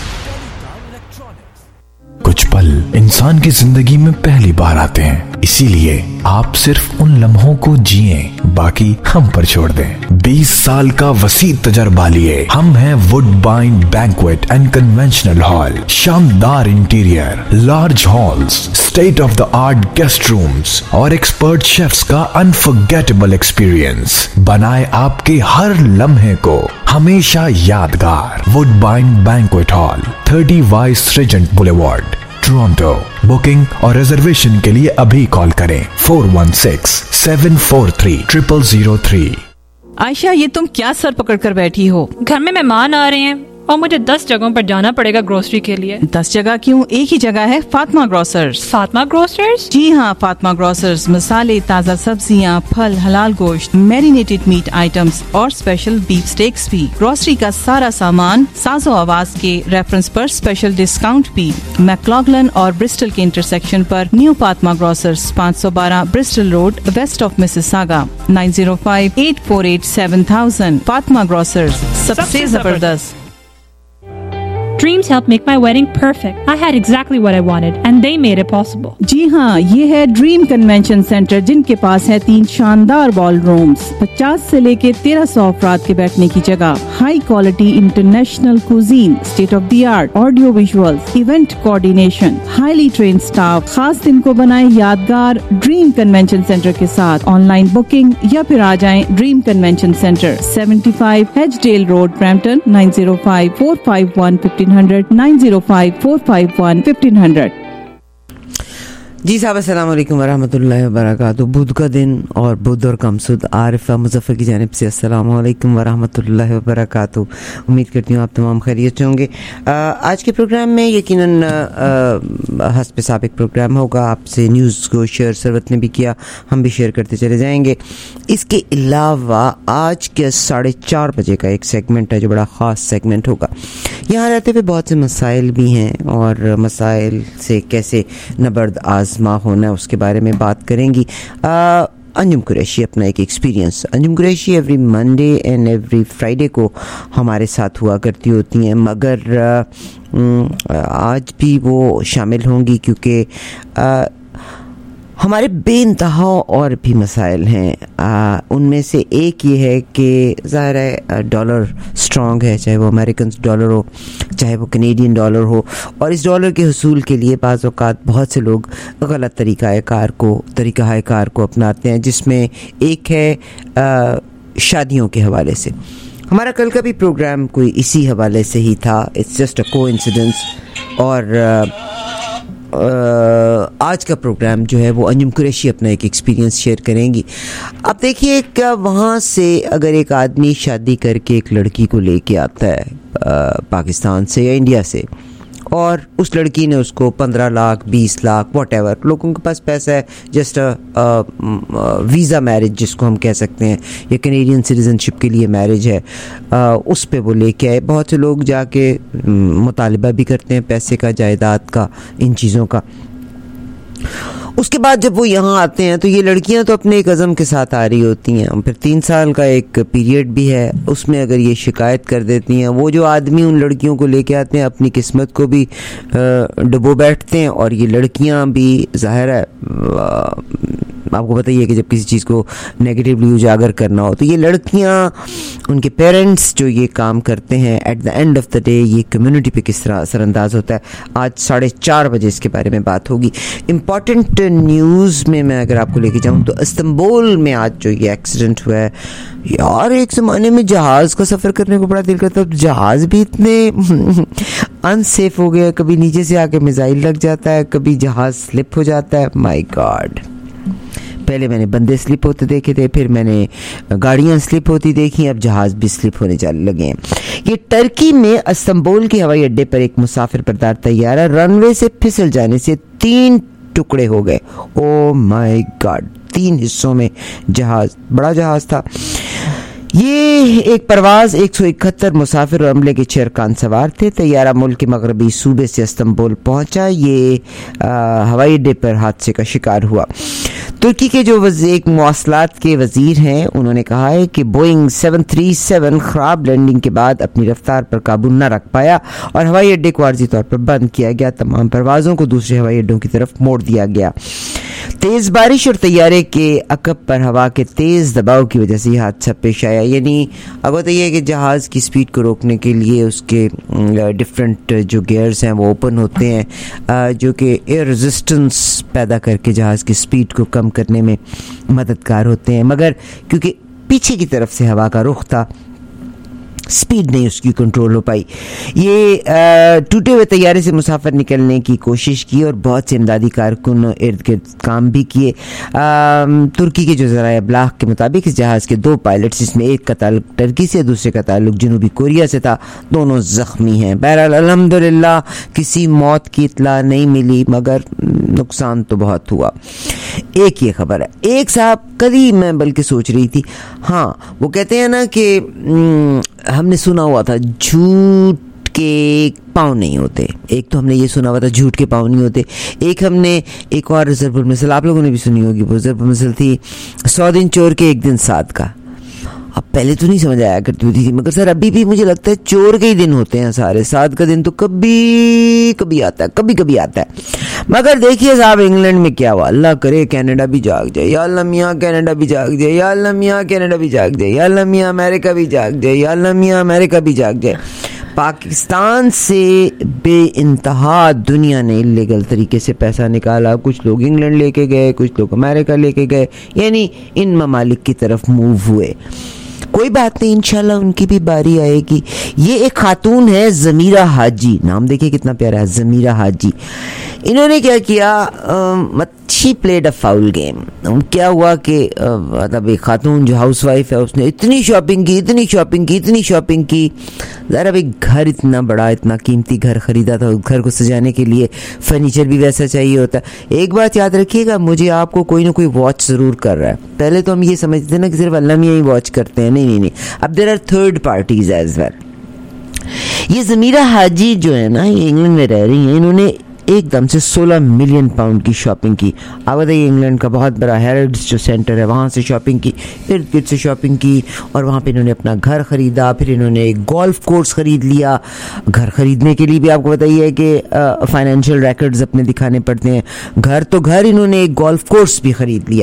Speaker 11: कुछ पल इंसान की जिंदगी में पहली बार आते हैं, इसीलिए आप सिर्फ उन लम्हों को जिएं, बाकी हम पर छोड़ दें। 20 साल का वसी तजर्बा लिए हम हैं Woodbine banquet and conventional hall. शानदार interior, large halls, state of the art guest rooms और एक्सपर्ट शेफ्स का अनफॉरगेटेबल एक्सपीरियंस बनाए आपके हर लम्हे को हमेशा यादगार। Woodbine banquet hall, 30 Vice Regent boulevard, Toronto. Booking और रिजर्वेशन के लिए अभी कॉल करें 416-743-0003।
Speaker 5: आयशा, ये तुम क्या सर पकड़ कर बैठी हो?
Speaker 10: घर में मेहमान आ रहे हैं और मुझे 10 जगहों पर जाना पड़ेगा ग्रोसरी के लिए।
Speaker 5: 10 जगह क्यों, एक ही जगह है, फातिमा ग्रोसर्स।
Speaker 10: फातिमा ग्रोसर्स?
Speaker 5: जी हाँ, फातिमा ग्रोसर्स मसाले, ताज़ा सब्जियाँ, फल, हलाल गोश्त, मैरिनेटेड मीट आइटम्स और स्पेशल बीफ स्टेक्स भी। ग्रोसरी का सारा सामान साजो आवाज के रेफरेंस पर स्पेशल डिस्काउंट भी। मैक्लॉगलन और ब्रिस्टल के इंटरसेक्शन पर new Fatima grocers, 512 Bristol road, west of Mississauga, 905-848-7000। Fatima grocers, सबसे जबरदस्त।
Speaker 10: Dreams helped make my wedding perfect. I had exactly what I wanted and they made it possible.
Speaker 5: जी हाँ, ये है ड्रीम कन्वेंशन सेंटर, जिनके पास है 3 शानदार बॉल रूम्स, 50 से लेके 1300 अफराद के बैठने की जगह, high quality international cuisine, state of the art audio visuals, event coordination, highly train staff. खास दिन को बनाए यादगार ड्रीम कन्वेंशन सेंटर के साथ। ऑनलाइन बुकिंग या फिर आ जाएं dream convention centre, 75 Hedgedale road, Brampton, 905-451-1500, 905-451-1500।
Speaker 1: जी साहब, अस्सलाम वालेकुम वरहमतुल्लाहि वबरकातुहू। बुध का दिन और बुध और कमसुद आरिफा मुजफ्फर की जानिब से अस्सलाम वालेकुम वरहमतुल्लाहि वबरकातुहू। उम्मीद करती हूँ आप तमाम खैरियत से होंगे। आज के प्रोग्राम में यकीनन हस्ब साबिक प्रोग्राम होगा। आपसे न्यूज़ को शेयर सरवत ने भी किया, हम भी शेयर करते चले जाएंगे। इसके अलावा आज के 4:30 बजे का एक सेगमेंट है जो बड़ा ख़ास सेगमेंट होगा। यहाँ रहते हुए बहुत से मसाइल भी हैं और मसाइल से कैसे नबर्द आजमा होना है उसके बारे में बात करेंगी। अंजुम कुरैशी अपना एक experience. Anjum Qureshi every Monday and every Friday को हमारे साथ हुआ करती होती हैं, मगर आज भी वो शामिल होंगी क्योंकि हमारे बेइंतहा और भी मसाइल हैं। उनमें से एक ये है कि ज़ाहिर है डॉलर स्ट्रॉन्ग है, चाहे वो अमेरिकन डॉलर हो चाहे वो कनेडियन डॉलर हो, और इस डॉलर के हुसूल के लिए बाज़ औक़ात बहुत से लोग गलत तरीक़ाकार को अपनाते हैं, जिसमें एक है शादियों के हवाले से। हमारा कल का भी प्रोग्राम कोई इसी हवाले से ही था, इट्स जस्ट अ कोइंसिडेंस। और आज का प्रोग्राम जो है वो अंजुम कुरैशी अपना एक एक्सपीरियंस शेयर करेंगी। अब देखिए, क्या वहाँ से अगर एक आदमी शादी करके एक लड़की को लेके आता है पाकिस्तान से या इंडिया से, और उस लड़की ने उसको 15 लाख 20 लाख व्हाटएवर, लोगों के पास पैसा है, जस्ट वीज़ा मैरिज जिसको हम कह सकते हैं, या कैनेडियन सिटीजनशिप के लिए मैरिज है, उस पे वो लेके आए। बहुत से लोग जाके मुतालिबा भी करते हैं पैसे का, जायदाद का, इन चीज़ों का। उसके बाद जब वो यहाँ आते हैं तो ये लड़कियां तो अपने एक अज़म के साथ आ रही होती हैं, फिर 3 साल का एक पीरियड भी है, उसमें अगर ये शिकायत कर देती हैं, वो जो आदमी उन लड़कियों को लेके आते हैं अपनी किस्मत को भी डुबो बैठते हैं, और ये लड़कियां भी ज़ाहिर है आपको पता ही है कि जब किसी चीज़ को नेगेटिवली उजागर करना हो तो ये लड़कियां, उनके पेरेंट्स जो ये काम करते हैं, at the end of the day ये कम्युनिटी पे किस तरह असरअंदाज होता है। आज 4:30 बजे इसके बारे में बात होगी। इम्पॉर्टेंट न्यूज़ में मैं अगर आपको लेके जाऊँ तो इस्तांबुल में आज जो ये एक्सीडेंट हुआ है, यार एक ज़माने में जहाज़ का सफ़र करने को बड़ा दिल करता है, जहाज़ भी इतने अनसेफ हो गए, कभी नीचे से आके मिसाइल लग जाता है, कभी जहाज़ स्लिप हो जाता है। माय गॉड, पहले मैंने बंदे स्लिप होते देखे थे, फिर मैंने गाड़ियां स्लिप होती देखी, अब जहाज भी स्लिप होने लगे हैं। ये टर्की में इस्तांबुल के हवाई अड्डे पर एक मुसाफिर बरदार तैयारा रनवे से फिसल जाने से 3 टुकड़े हो गए। ओ माय गॉड, 3 हिस्सों में जहाज, बड़ा जहाज था ये। एक परवाज 171 मुसाफिर और अमले के 6 अरकान सवार थे। तैयारा मुल्क के मगरबी सूबे से इस्तांबुल पहुंचा। ये हवाई अड्डे पर हादसे का शिकार हुआ। तुर्की के जो एक मवासलात के वजीर हैं, उन्होंने कहा है कि बोइंग 737 खराब लैंडिंग के बाद अपनी रफ्तार पर काबू न रख पाया और हवाई अड्डे को आर्जी तौर पर बंद किया गया। तमाम परवाज़ों को दूसरे हवाई अड्डों की तरफ मोड़ दिया गया। तेज बारिश और तैयारे के अकब पर हवा के तेज दबाव की वजह से यह हादसा पेश आया। यानी अब होता यह है कि जहाज़ की स्पीड को रोकने के लिए उसके डिफरेंट जो गियर्स हैं वो ओपन होते हैं, जो कि एयर रेजिस्टेंस पैदा करके जहाज़ की स्पीड को कम करने में मददगार होते हैं, मगर क्योंकि पीछे की तरफ से हवा का रुख था, स्पीड नहीं उसकी कंट्रोल हो पाई। ये टूटे हुए तैयारे से मुसाफिर निकलने की कोशिश की और बहुत से इमदादी कारकुन इर्द गिर्द काम भी किए। तुर्की के जो ज़राए अबलाग के मुताबिक इस जहाज़ के 2 पायलट्स, जिसमें एक का ताल्लुक टर्की से, दूसरे का ताल्लुक जनूबी कोरिया से था, दोनों ज़ख्मी हैं। बहरहाल अल्हम्दुलिल्लाह किसी मौत की इत्ला नहीं मिली, मगर नुकसान तो बहुत हुआ। एक ये खबर है। एक साहब कल ही मैं बल्कि सोच रही थी, हाँ वो कहते हैं ना कि हमने सुना हुआ था झूठ के पाँव नहीं होते। एक तो हमने ये सुना हुआ था झूठ के पाँव नहीं होते। एक हमने एक और ज़रबुल मिसल आप लोगों ने भी सुनी होगी, वो ज़रबुल मिसल थी 100 दिन चोर के 1 दिन साध का। अब पहले तो नहीं समझ आया करती थी, मगर सर अभी भी मुझे लगता है चोर के ही दिन होते हैं सारे, साध का दिन तो कभी कभी आता है, कभी कभी आता है। मगर देखिए साहब इंग्लैंड में क्या हुआ, अल्लाह करे कनाडा भी जाग जाए, या अल्लाह मियाँ कनाडा भी जाग जाए, या अल्लाह मियाँ कनाडा भी जाग जाए, या अल्लाह मियाँ अमेरिका भी जाग जाए, या अल्लाह मियाँ अमेरिका भी जाग जाए। पाकिस्तान से बेइंतहा दुनिया ने इल्लीगल तरीके से पैसा निकाला, कुछ लोग इंग्लैंड लेके गए, कुछ लोग अमेरिका लेके गए, यानी इन ममालिक की तरफ मूव हुए। कोई बात नहीं, इंशाल्लाह उनकी भी बारी आएगी। ये एक खातून है ज़मीरा हाजी, नाम देखिए कितना प्यारा है, ज़मीरा हाजी। इन्होंने क्या किया, she played a foul game. क्या हुआ कि मतलब एक खातून जो हाउस वाइफ है उसने इतनी शॉपिंग की, इतनी शॉपिंग की, इतनी शॉपिंग की। ज़रा भाई घर इतना बड़ा, इतना कीमती घर ख़रीदा था, उस घर को सजाने के लिए फर्नीचर भी वैसा चाहिए होता है। एक बात याद रखिएगा, मुझे आपको कोई ना कोई वॉच ज़रूर कर रहा है। पहले तो हम ये समझते थे ना कि सिर्फ अल्लाह मियाँ ही वॉच करते हैं, नहीं। अब there are third parties as well. ये ज़मीरा हाजी जो है ना, ये इंग्लैंड में रह रही हैं, इन्होंने एकदम से 16 मिलियन पाउंड की शॉपिंग की। आप बताइए, इंग्लैंड का बहुत बड़ा हैरोड्स जो सेंटर है वहाँ से शॉपिंग की, इर्द गिर्द से शॉपिंग की, और वहाँ पे इन्होंने अपना घर ख़रीदा। फिर इन्होंने एक गोल्फ कोर्स ख़रीद लिया। घर ख़रीदने के लिए भी आपको बताइए कि फाइनेंशियल रिकॉर्ड्स अपने दिखाने पड़ते हैं। घर तो घर, इन्होंने एक गोल्फ कोर्स भी ख़रीद लिया।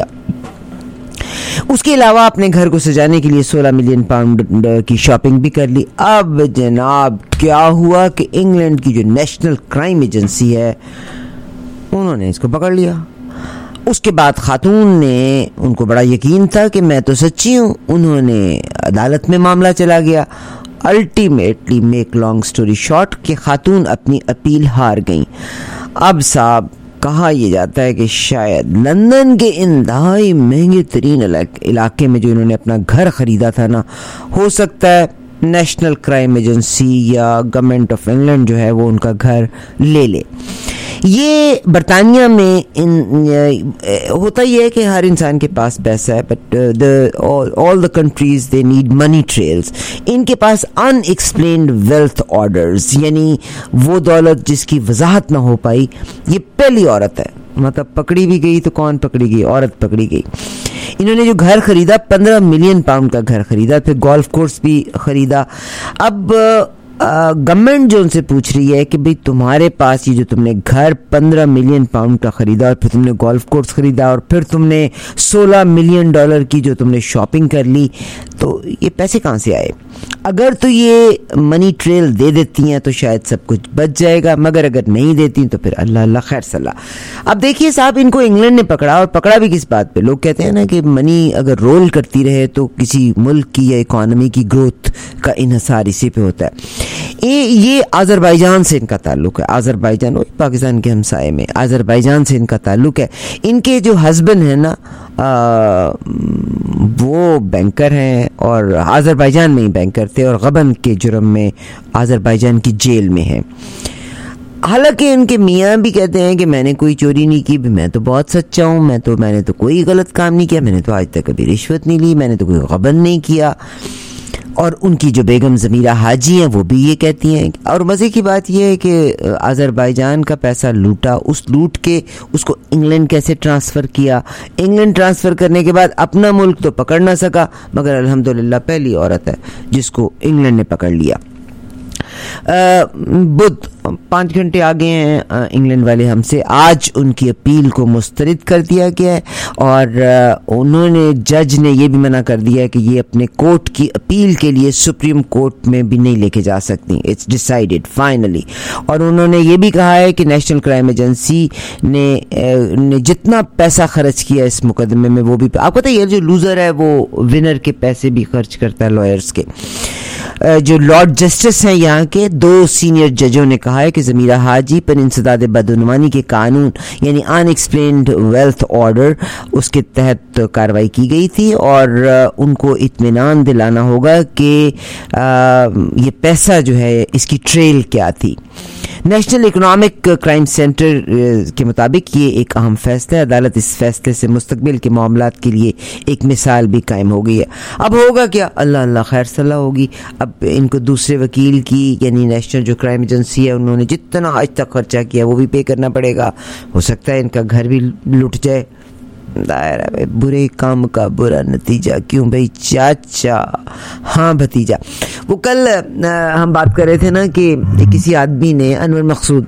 Speaker 1: उसके अलावा अपने घर को सजाने के लिए 16 मिलियन पाउंड की शॉपिंग भी कर ली। अब जनाब क्या हुआ कि इंग्लैंड की जो नेशनल क्राइम एजेंसी है उन्होंने इसको पकड़ लिया। उसके बाद खातून ने, उनको बड़ा यकीन था कि मैं तो सच्ची हूँ, उन्होंने अदालत में मामला चला गया। Ultimately make long story short कि खातून अपनी अपील हार गई। अब साहब कहा यह जाता है कि शायद लंदन के इंतहाई महंगे तरीन इलाके में जो इन्होंने अपना घर ख़रीदा था ना, हो सकता है नेशनल क्राइम एजेंसी या गवर्नमेंट ऑफ इंग्लैंड जो है वो उनका घर ले ले। ये बरतानिया में होता ही है कि हर इंसान के पास पैसा है, but all the countries they need money trails. इनके पास अनएक्सप्लेन्ड वेल्थ ऑर्डर्स, यानी वो दौलत जिसकी वजाहत ना हो पाई। ये पहली औरत है, मतलब पकड़ी भी गई तो कौन पकड़ी गई? औरत पकड़ी गई। इन्होंने जो घर खरीदा 15 मिलियन पाउंड का घर खरीदा, फिर गोल्फ कोर्स भी खरीदा। अब गवर्नमेंट जो उनसे पूछ रही है कि भाई तुम्हारे पास ये जो तुमने घर 15 मिलियन पाउंड का खरीदा और फिर तुमने गोल्फ कोर्स खरीदा और फिर तुमने $16 मिलियन की जो तुमने शॉपिंग कर ली, तो ये पैसे कहाँ से आए? अगर तो ये मनी ट्रेल दे देती हैं तो शायद सब कुछ बच जाएगा, मगर अगर नहीं देती तो फिर अल्लाह अल्लाह खैर सलाह। अब देखिए साहब, इनको इंग्लैंड ने पकड़ा, और पकड़ा भी किस बात पे? लोग कहते हैं ना कि मनी अगर रोल करती रहे तो किसी मुल्क की या इकोनॉमी की ग्रोथ का इन्हिसार इसी पे होता है। ये आज़रबाईजान से इनका ताल्लुक है। आज़रबाईजान पाकिस्तान के हमसाये में, आज़रबाईजान से इनका ताल्लुक है। इनके जो हस्बैंड हैं ना वो बैंकर हैं और आज़रबाईजान में ही बैंकर थे और गबन के जुर्म में आज़रबाईजान की जेल में हैं। हालांकि उनके मियाँ भी कहते हैं कि मैंने कोई चोरी नहीं की, मैं तो बहुत सच्चा हूँ, मैंने तो कोई गलत काम नहीं किया, मैंने तो आज तक कभी रिश्वत नहीं ली, मैंने तो कोई गबन नहीं किया। और उनकी जो बेगम ज़मीरा हाजी हैं वो भी ये कहती हैं। और मज़े की बात यह है कि आज़रबाईजान का पैसा लूटा, उस लूट के उसको इंग्लैंड कैसे ट्रांसफ़र किया, इंग्लैंड ट्रांसफ़र करने के बाद अपना मुल्क तो पकड़ ना सका, मगर अल्हम्दुलिल्लाह पहली औरत है जिसको इंग्लैंड ने पकड़ लिया। बुध 5 घंटे आगे हैं इंग्लैंड वाले हमसे। आज उनकी अपील को मुस्तरद कर दिया गया है और उन्होंने, जज ने ये भी मना कर दिया है कि ये अपने कोर्ट की अपील के लिए सुप्रीम कोर्ट में भी नहीं लेके जा सकती। It's decided finally. और उन्होंने ये भी कहा है कि नेशनल क्राइम एजेंसी ने जितना पैसा खर्च किया इस मुकदमे में वो भी, आपको पता है जो लूज़र है वो विनर के पैसे भी खर्च करता है लॉयर्स के। जो लॉर्ड जस्टिस हैं यहाँ के 2 सीनियर जजों ने कहा है कि ज़मीरा हाजी पर इंसदाद बदउनवानी के कानून यानी अनएक्सप्लेन्ड वेल्थ ऑर्डर उसके तहत कार्रवाई की गई थी और उनको इत्मीनान दिलाना होगा कि ये पैसा जो है इसकी ट्रेल क्या थी। नेशनल इकोनॉमिक क्राइम सेंटर के मुताबिक ये एक अहम फैसला है। अदालत इस फैसले से मुस्तकबिल के मामलात के लिए एक मिसाल भी कायम हो गई है। अब होगा क्या? अल्लाह अल्लाह खैर सलाह होगी। अब इनको दूसरे वकील की यानी नेशनल जो क्राइम एजेंसी है उन्होंने जितना आज तक खर्चा किया वो भी पे करना पड़ेगा। हो सकता है इनका घर भी लुट जाए। दायरा बुरे काम का बुरा नतीजा, क्यों भाई चाचा? हाँ भतीजा। वो कल हम बात कर रहे थे ना कि किसी आदमी ने अनवर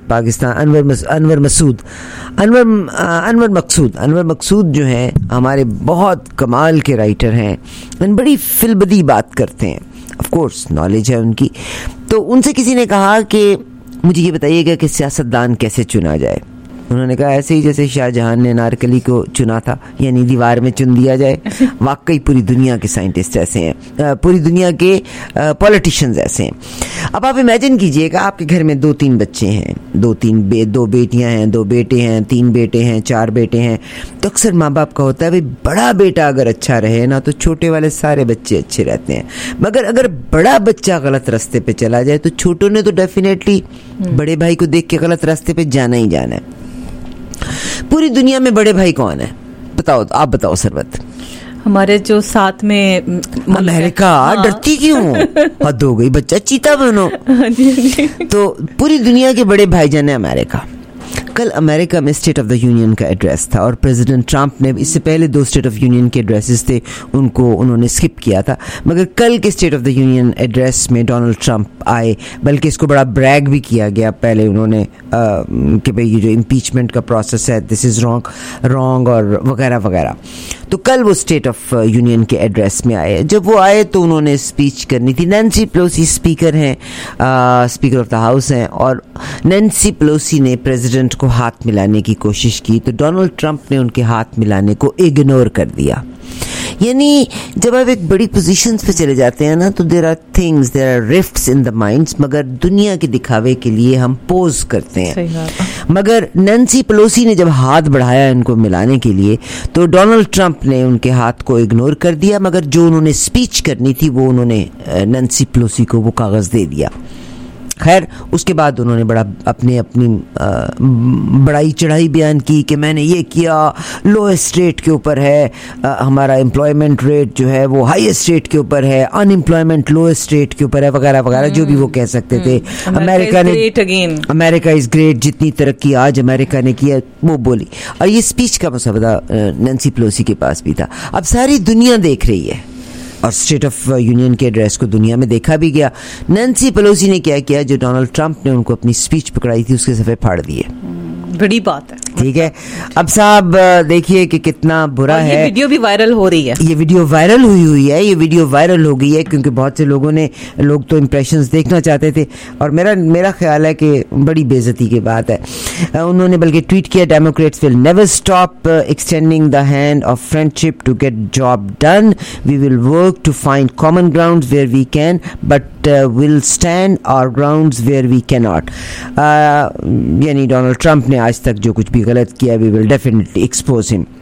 Speaker 1: मकसूद जो हैं हमारे बहुत कमाल के राइटर हैं, बड़ी फिल्बदी बात करते हैं, ऑफ कोर्स नॉलेज है उनकी। तो उनसे किसी ने कहा कि मुझे ये बताइएगा कि सियासतदान कैसे चुना जाए। उन्होंने कहा ऐसे ही जैसे शाहजहां ने नारकली को चुना था, यानी दीवार में चुन दिया जाए। वाकई पूरी दुनिया के साइंटिस्ट ऐसे हैं, पूरी दुनिया के पॉलिटिशियंस ऐसे हैं। अब आप इमेजिन कीजिएगा आपके घर में 2-3 बच्चे हैं, 2 बेटियां हैं, 2 बेटे हैं, 3 बेटे हैं, 4 बेटे हैं। तो अक्सर माँ बाप का होता है भाई बड़ा बेटा अगर अच्छा रहे ना तो छोटे वाले सारे बच्चे अच्छे रहते हैं, मगर अगर बड़ा बच्चा गलत रास्ते पे चला जाए तो छोटों ने तो डेफिनेटली बड़े भाई को देख के गलत रास्ते पे जाना ही जाना है। पूरी दुनिया में बड़े भाई कौन है बताओ? आप बताओ सरबत।
Speaker 5: हमारे जो साथ में
Speaker 1: अमेरिका। हाँ। डरती क्यों? हद हो गई, बच्चा चीता बनो। तो पूरी दुनिया के बड़े भाईजान है अमेरिका। कल अमेरिका में स्टेट ऑफ द यूनियन का एड्रेस था और प्रेसिडेंट ट्रंप ने, इससे पहले 2 स्टेट ऑफ यूनियन के एड्रेसेस थे उन्होंने स्किप किया था, मगर कल के state of the union address में डोनाल्ड ट्रंप आए, बल्कि इसको बड़ा ब्रैग भी किया गया। पहले उन्होंने कि भाई ये जो इम्पीचमेंट का प्रोसेस है दिस इज़ रॉन्ग और वगैरह वगैरह। तो कल वो स्टेट ऑफ यूनियन के एड्रेस में आए। जब वो आए तो उन्होंने स्पीच करनी थी। नैन्सी पेलोसी स्पीकर हैं, स्पीकर ऑफ द हाउस हैं, और नैन्सी पेलोसी ने प्रेसिडेंट को हाथ मिलाने की कोशिश की तो डोनाल्ड ट्रंप ने उनके हाथ मिलाने को इग्नोर कर दिया। यानी जब आप एक बड़ी पोजीशंस पे चले जाते हैं ना तो there are rifts in the minds, मगर दुनिया के दिखावे के लिए हम पोज करते हैं। मगर नैन्सी पेलोसी ने जब हाथ बढ़ाया इनको मिलाने के लिए तो डोनाल्ड ट्रंप ने उनके हाथ को इग्नोर कर दिया, मगर जो उन्होंने स्पीच करनी थी वो उन्होंने नैन्सी पेलोसी को वो कागज दे दिया। खैर उसके बाद उन्होंने अपनी बड़ाई चढ़ाई बयान की कि मैंने ये किया, लोएस्ट रेट के ऊपर है, हमारा एम्प्लॉयमेंट रेट जो है वो हाईएस्ट रेट के ऊपर है, अनएम्प्लॉयमेंट लोएस्ट रेट के ऊपर है, वगैरह वगैरह जो भी वो कह सकते थे। अमेरिका इज ग्रेट, जितनी तरक्की आज अमेरिका ने किया वो बोली। और ये स्पीच का मसवदा नैंसी पेलोसी के पास भी था। अब सारी दुनिया देख रही है और स्टेट ऑफ यूनियन के एड्रेस को दुनिया में देखा भी गया। नैंसी पेलोसी ने क्या किया, जो डोनाल्ड ट्रंप ने उनको अपनी स्पीच पकड़ाई थी उसके सफ़े फाड़ दिए।
Speaker 5: बड़ी बात है।
Speaker 1: ठीक है, अब साहब देखिए कि कितना बुरा है।
Speaker 5: ये वीडियो भी वायरल हो रही है,
Speaker 1: ये वीडियो वायरल हुई है, ये वीडियो वायरल हो गई है क्योंकि बहुत से लोग तो इम्प्रेशंस देखना चाहते थे और मेरा ख्याल है कि बड़ी बेइज्जती की बात है। उन्होंने बल्कि ट्वीट किया, Democrats will never stop extending the hand of friendship to get job done, we will work to find common grounds where we can but will stand our grounds where we can not. यानी Donald Trump ने आज तक जो कुछ भी गलत किया, we will definitely expose him.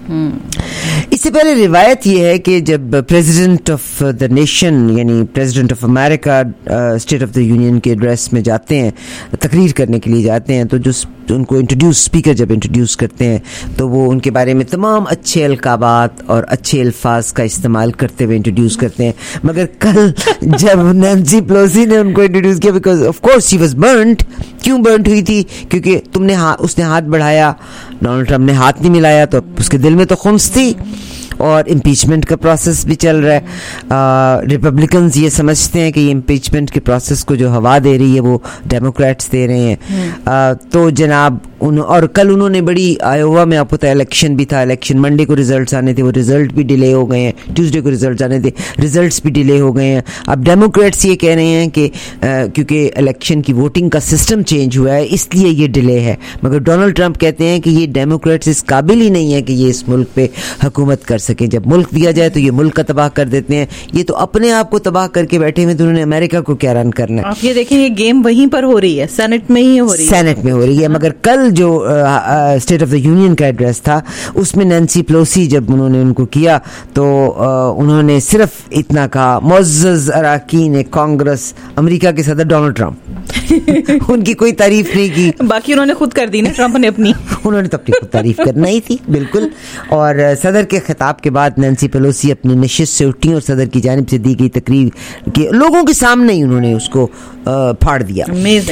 Speaker 1: इससे पहले रिवायत ये है कि जब प्रेसिडेंट ऑफ द नेशन यानी president of America state of the union के एड्रेस में जाते हैं, तकरीर करने के लिए जाते हैं, तो जो उनको स्पीकर जब इंट्रोड्यूस करते हैं तो वो उनके बारे में तमाम अच्छे अलकाबात और अच्छे अल्फाज का इस्तेमाल करते हुए इंट्रोड्यूस करते हैं। मगर कल जब नैंसी पेलोसी ने उनको इंट्रोड्यूस किया, because of course she was burned. क्यों बर्न्ड हुई थी? क्योंकि उसने हाथ बढ़ाया, डोनाल्ड ट्रंप ने हाथ नहीं मिलाया, तो उसके दिल में तो खुन्स थी। और इम्पीचमेंट का प्रोसेस भी चल रहा है। रिपब्लिकन्स ये समझते हैं कि ये इम्पीचमेंट के प्रोसेस को जो हवा दे रही है वो डेमोक्रेट्स दे रहे हैं। तो जनाब और कल उन्होंने बड़ी आयोवा में, आपको पता है इलेक्शन भी था, इलेक्शन मंडे को रिजल्ट्स आने थे, वो रिजल्ट भी डिले हो गए हैं, ट्यूसडे को रिजल्ट्स आने थे, रिजल्ट्स भी डिले हो गए हैं। अब डेमोक्रेट्स ये कह रहे हैं कि क्योंकि इलेक्शन की वोटिंग का सिस्टम चेंज हुआ है इसलिए ये डिले है, मगर डोनाल्ड ट्रंप कहते हैं कि ये डेमोक्रेट्स इस काबिल ही नहीं है कि ये इस मुल्क पे हुकूमत कर सकें। जब मुल्क दिया जाए तो ये मुल्क का तबाह कर देते हैं, ये तो अपने आप को तबाह करके बैठे हुए, तो उन्होंने अमेरिका को क्या रन करना है।
Speaker 5: आप ये देखें, ये गेम वहीं पर हो रही है, सेनेट में ही हो रही है,
Speaker 1: सेनेट में हो रही है। मगर कल जो स्टेट ऑफ द यूनियन का एड्रेस था उसमें नैंसी पेलोसी जब उन्होंने उनको किया तो उन्होंने सिर्फ इतना कहा, मुअज़्ज़ज़ अरकान कांग्रेस अमेरिका के सदर डोनाल्ड ट्रंप। उनकी कोई तारीफ नहीं की,
Speaker 5: बाकी उन्होंने खुद कर दी ना, ट्रंप ने अपनी
Speaker 1: उन्होंने तो अपनी खुद तारीफ करना ही थी, बिल्कुल। और सदर के खिताब के बाद नैंसी पेलोसी अपनी नशिस्त से उठी और सदर की जानिब से दी गई तकरीर के लोगों के सामने ही उन्होंने उसको फाड़ दिया।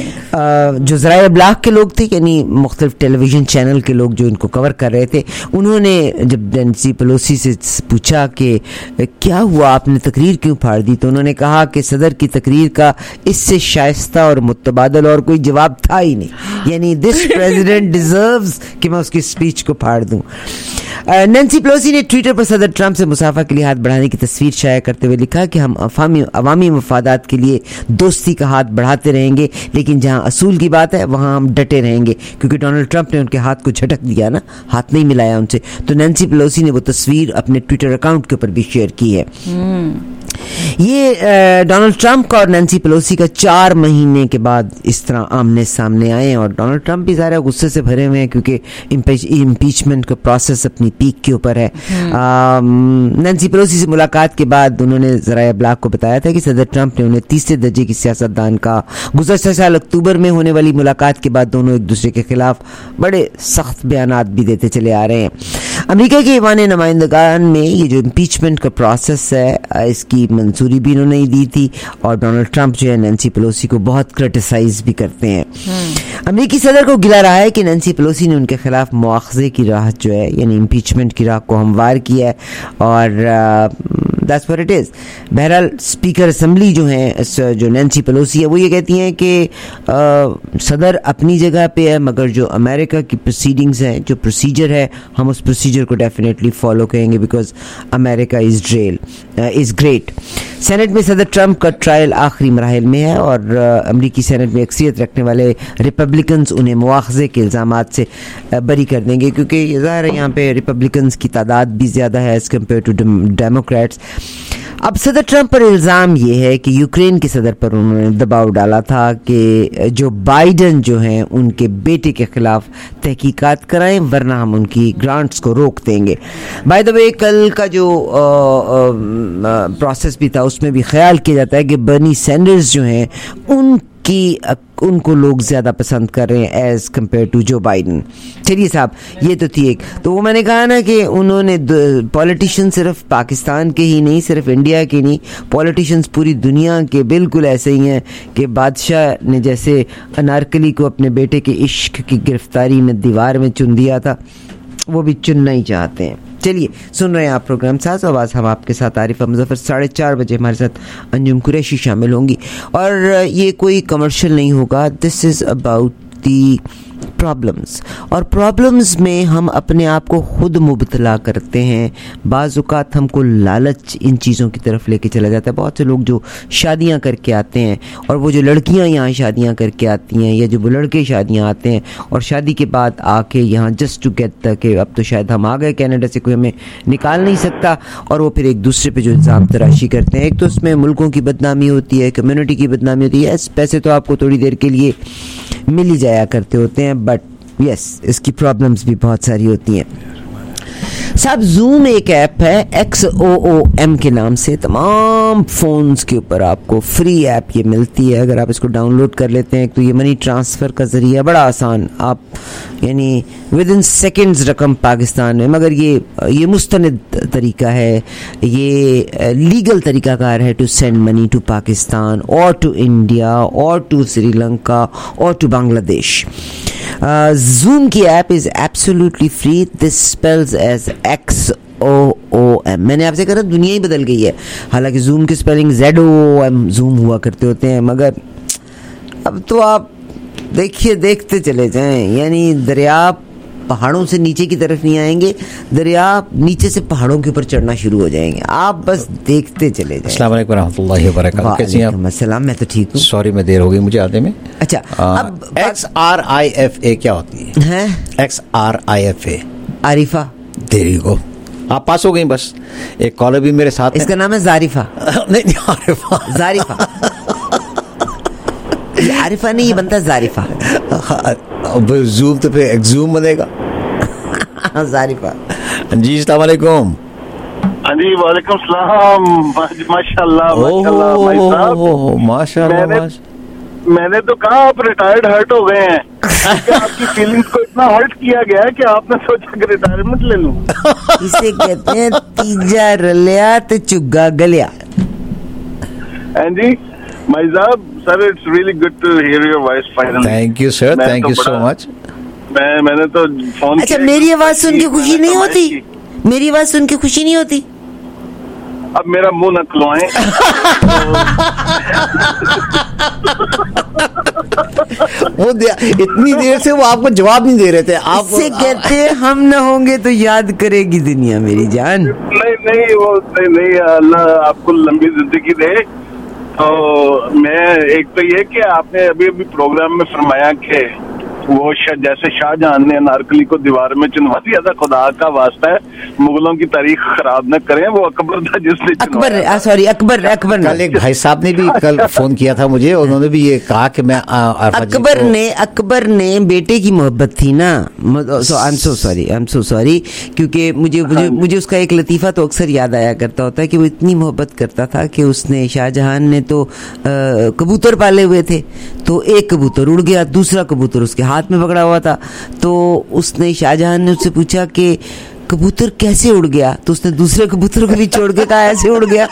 Speaker 1: जो ज़राए इब्लाग के लोग थे, यानी मुख्तलिफ टेलीविजन चैनल के लोग जो इनको कवर कर रहे थे, उन्होंने जब नैंसी पेलोसी से पूछा कि क्या हुआ, आपने तकरीर क्यों फाड़ दी, तो उन्होंने कहा कि सदर की तकरीर का इससे शाइस्ता और मुतबादल और कोई जवाब था ही नहीं, यानी दिस प्रेसिडेंट डिजर्व्स कि मैं उसकी स्पीच को फाड़ दूं। नैंसी पेलोसी ने ट्विटर पर सदर ट्रंप से मुसाफा के लिए हाथ बढ़ाने की तस्वीर शाया करते हुए लिखा कि हम अवामी मफादात के लिए दोस्ती का हाथ बढ़ाते रहेंगे, लेकिन जहां असूल की बात है वहां हम डटे रहेंगे। क्योंकि डोनाल्ड ट्रंप ने उनके हाथ को झटक दिया ना, हाथ नहीं मिलाया उनसे, तो नैंसी पेलोसी ने वो तस्वीर अपने ट्विटर अकाउंट के ऊपर भी शेयर की है। ये डोनाल्ड ट्रंप का और नैंसी पेलोसी का 4 महीने के बाद इस तरह आमने सामने आए, और डोनाल्ड ट्रंप भी ज़्यादा गुस्से से भरे हुए हैं क्योंकि इम्पीचमेंट का प्रोसेस अपनी पीक के ऊपर है। नैंसी पेलोसी से मुलाकात के बाद उन्होंने ज़राए इब्लाग को बताया था कि सदर ट्रंप ने उन्हें तीसरे दर्जे की सियासतदान का। गुज़श्ता साल अक्टूबर में होने वाली मुलाकात के बाद दोनों एक दूसरे के खिलाफ बड़े सख्त बयानात भी देते चले आ रहे हैं। अमेरिका के ईवान नुमाइंदगान में ये जो इम्पीचमेंट का प्रोसेस है इसकी मंजूरी भी उन्होंने ही दी थी, और डोनाल्ड ट्रंप जो है नैंसी पेलोसी को बहुत क्रिटिसाइज भी करते हैं। अमेरिकी सदर को गिला रहा है कि नैंसी पेलोसी ने उनके खिलाफ मुआखजे की राह जो है यानी इम्पीचमेंट की राह को हमवार किया है, और दैट्स व्हाट इट इज। बहरहाल स्पीकर असेंबली जो है, जो नैंसी पेलोसी है, वो ये कहती हैं कि सदर अपनी जगह पे है, मगर जो अमेरिका की प्रोसीडिंग्स हैं, जो प्रोसीजर है, हम उस प्रोसीजर को डेफिनेटली फॉलो करेंगे because America is great. Senate में सदर ट्रंप का ट्रायल आखिरी मराहिल में है, और अमरीकी सेनेट में अक्सरियत रखने वाले रिपब्लिकन्स उन्हें मुआखजे के इल्ज़ामात से बरी कर देंगे, क्योंकि ये ज़ाहिर है यहाँ पे रिपब्लिकन्स की तादाद भी ज़्यादा है एज़ कम्पेयर टू डेमोक्रेट्स। अब सदर ट्रंप पर इल्ज़ाम ये है कि यूक्रेन के सदर पर उन्होंने दबाव डाला था कि जो बाइडन जो हैं उनके बेटे के खिलाफ तहकीकात कराएं, वरना हम उनकी ग्रांट्स को रोक देंगे। बाय द वे, कल का जो प्रोसेस भी था उसमें भी ख्याल किया जाता है कि बर्नी सैंडर्स जो हैं कि उनको लोग ज़्यादा पसंद कर रहे हैं as compare to Joe Biden. चलिए साहब, ये तो थी एक। तो वो मैंने कहा ना कि उन्होंने पॉलिटिशियन सिर्फ पाकिस्तान के ही नहीं, सिर्फ इंडिया के नहीं, पॉलिटिशियंस पूरी दुनिया के बिल्कुल ऐसे ही हैं कि बादशाह ने जैसे अनारकली को अपने बेटे के इश्क की गिरफ्तारी में दीवार में चुन दिया था, वो भी चुनना ही चाहते हैं। चलिए, सुन रहे हैं आप प्रोग्राम साज़ आवाज़, हम आपके साथ आरिफा मुजफ्फर। 4:30 बजे हमारे साथ अंजुम कुरैशी शामिल होंगी और ये कोई कमर्शियल नहीं होगा। This is about the problems, और प्रॉब्लम्स में हम अपने आप को खुद मुबतला करते हैं। बाज़ औक़ात हमको लालच इन चीज़ों की तरफ लेके चला जाता है। बहुत से लोग जो शादियां करके आते हैं, और वो जो लड़कियां यहाँ शादियां करके आती हैं, या जो वो लड़के शादियां आते हैं और शादी के बाद आके यहाँ जस्ट टू गेट तक कि अब तो शायद हम आ गए कनाडा से, कोई हमें निकाल नहीं सकता, और वो फिर एक दूसरे पे जो इल्ज़ाम तराशी करते हैं। एक तो उसमें मुल्कों की बदनामी होती है, कम्युनिटी की बदनामी होती है। पैसे तो आपको थोड़ी देर के लिए मिल ही जाया करते होते हैं, बट यस, इसकी प्रॉब्लम्स भी बहुत सारी होती हैं साहब। जूम एक ऐप है XOOM के नाम से, तमाम फ़ोन्स के ऊपर आपको फ्री ऐप ये मिलती है। अगर आप इसको डाउनलोड कर लेते हैं तो ये मनी ट्रांसफ़र का ज़रिया बड़ा आसान, आप यानी विद इन सेकेंड्स रकम पाकिस्तान में, मगर ये मुस्तनद तरीका है, ये लीगल तरीक़ाकार है to send money to Pakistan और टू इंडिया और टू श्रीलंका और टू बांग्लादेश। Zoom की app is absolutely free. This spells as XOOM। मैंने आपसे कहा दुनिया ही बदल गई है। हालांकि Zoom की स्पेलिंग ZOOM जूम हुआ करते होते हैं, मगर अब तो आप देखते चले जाएं, यानी दरिया पहाड़ों से नीचे की तरफ नहीं आएंगे, दरिया नीचे से पहाड़ों के ऊपर चढ़ना शुरू हो जाएंगे। आप बस देखते चले जाएं।
Speaker 6: अस्सलाम वालेकुम रहमतुल्लाहि व बरकातहू। कैसी हैं आप?
Speaker 1: अस्सलाम, मैं तो ठीक हूँ।
Speaker 6: सॉरी मैं देर हो गई मुझे आने में।
Speaker 1: अच्छा, अब
Speaker 6: XRIFA क्या होती है? XRIFA Arifa. There you go, आप पास हो गई। बस एक कॉलर भी मेरे साथ,
Speaker 1: इसका नाम है जारिफा।
Speaker 6: नहीं आरिफा,
Speaker 1: जारिफा। आरिफा नहीं, ये बनता है जारिफा।
Speaker 6: जूम तो फिर एक्जूम बनेगा।
Speaker 1: जारिफा
Speaker 6: जी, अस्सलाम वालेकुम।
Speaker 12: हाँ जी, वालेकुम सलाम। माशाल्लाह माशाल्लाह
Speaker 6: माशाल्लाह।
Speaker 12: मैंने तो कहा आप रिटायर्ड हर्ट हो गए हैं। आपकी फीलिंग्स को इतना हर्ट किया गया कि आपने सोचा कि रिटायरमेंट ले लूं।
Speaker 1: इसे कहते हैं तीजा रलिया ते चुग्गा गलिया।
Speaker 12: हाँ जी भाई साहब, sir it's really good to hear your voice finally.
Speaker 6: Thank you sir, thank you so much.
Speaker 12: मैंने तो फोन।
Speaker 1: अच्छा, मेरी आवाज सुन के खुशी नहीं होती? मेरी आवाज सुन के खुशी नहीं होती?
Speaker 12: अब मेरा मुंह न खुलवाएं।
Speaker 6: वो इतनी देर से वो आपको जवाब नहीं दे रहे थे। आप
Speaker 1: से कहते हैं हम न होंगे तो याद करेगी दुनिया मेरी जान।
Speaker 12: नहीं वो नहीं, अल्लाह आपको लंबी जिंदगी दे। तो मैं एक तो ये कि आपने अभी प्रोग्राम में फरमाया कि वो जैसे शाहजहां ने अनारकली को दीवार में चुनवा दिया था, खुदा का वास्ता है मुगलों की तारीख खराब न करें, वो अकबर था जिसने
Speaker 1: अकबर
Speaker 6: कल एक भाई साहब ने भी कल फोन किया था मुझे, उन्होंने भी ये कहा कि मैं
Speaker 1: अकबर ने बेटे की मोहब्बत थी ना। आई एम सो सॉरी क्योंकि मुझे उसका एक लतीफ़ा तो अक्सर याद आया करता होता है कि वो इतनी मोहब्बत करता था कि उसने शाहजहां ने तो कबूतर पाले हुए थे, तो एक कबूतर उड़ गया, दूसरा कबूतर उसके हाथ में पकड़ा हुआ था। तो उसने शाहजहां ने उससे पूछा कि कबूतर कैसे उड़ गया, तो उसने दूसरे कबूतर को भी छोड़ के कहा ऐसे उड़ गया।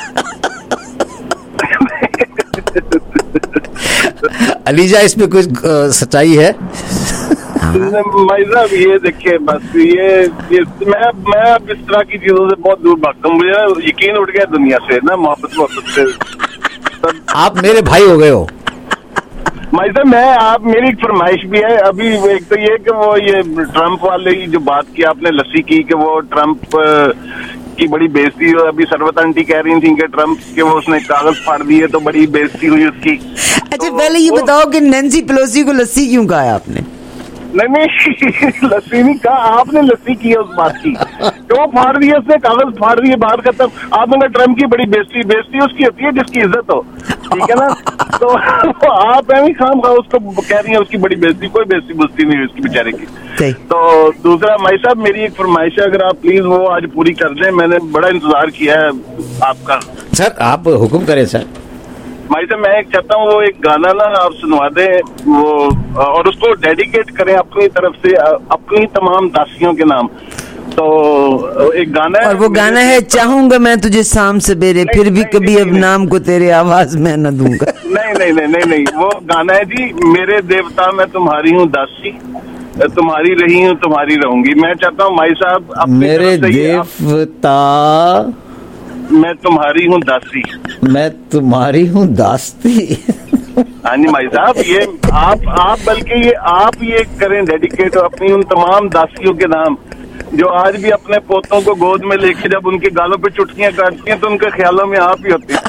Speaker 6: अलीजा, इसमें कुछ सच्चाई है?
Speaker 12: भाई साहब ये देखिए, बस ये मैं अब इस तरह की चीजों से बहुत दूर भागता हूँ। मुझे यकीन उठ गया दुनिया से ना, मोहब्बत से।
Speaker 6: आप मेरे भाई हो गए हो
Speaker 12: भाई साहब। मेरी एक फरमाइश भी है अभी। एक तो ये कि वो ये ट्रम्प वाले की जो बात की आपने लस्सी की कि वो ट्रम्प की बड़ी बेइज्जती हुई। अभी सरवत आंटी कह रही थी कि ट्रम्प के वो उसने कागज फाड़ दिए तो बड़ी बेइज्जती हुई उसकी।
Speaker 1: अच्छा, पहले ये बताओ कि नैन्सी पेलोसी को लस्सी क्यों कहा है आपने?
Speaker 12: नहीं लस्सी नहीं कहा, आपने लस्सी की है उस बात की। क्यों फाड़ दिए उसने, कागज फाड़ दिए, बात खत्म। आपने कहा ट्रम्प की बड़ी बेइज्जती उसकी होती है जिसकी इज्जत हो, ठीक है ना। तो आप ऐसी खाम खा उसको कह रही है उसकी बड़ी बेइज्जती, कोई बेइज्जती नहीं हुई उसकी बेचारे की। तो दूसरा भाई साहब, मेरी एक फरमाइश है, अगर आप प्लीज वो आज पूरी कर दें। मैंने बड़ा इंतजार किया है आपका।
Speaker 6: सर आप हुक्म करें सर।
Speaker 12: भाई साहब मैं एक चाहता हूँ वो एक गाना ना आप सुनवा दें वो, और उसको डेडिकेट करें अपनी तरफ से अपनी तमाम दासियों के नाम। तो एक गाना है,
Speaker 1: और वो गाना है चाहूंगा मैं तुझे शाम सवेरे, फिर भी कभी अब नाम को तेरे आवाज में न दूंगा।
Speaker 12: नहीं, वो गाना है जी, मेरे देवता मैं तुम्हारी हूँ दासी, तुम्हारी रही हूँ तुम्हारी रहूंगी। मैं चाहता हूँ भाई साहब
Speaker 6: मेरे देवता
Speaker 12: मैं तुम्हारी हूँ दासी,
Speaker 6: मैं तुम्हारी हूँ दास्ती।
Speaker 12: हाँ जी भाई साहब, ये आप बल्कि ये आप ये करें डेडिकेट अपनी उन तमाम दासियों के नाम जो आज भी अपने पोतों को गोद में लेके जब उनके गालों पे चुटकियां काटती हैं तो उनके ख्यालों में आप ही होते हैं।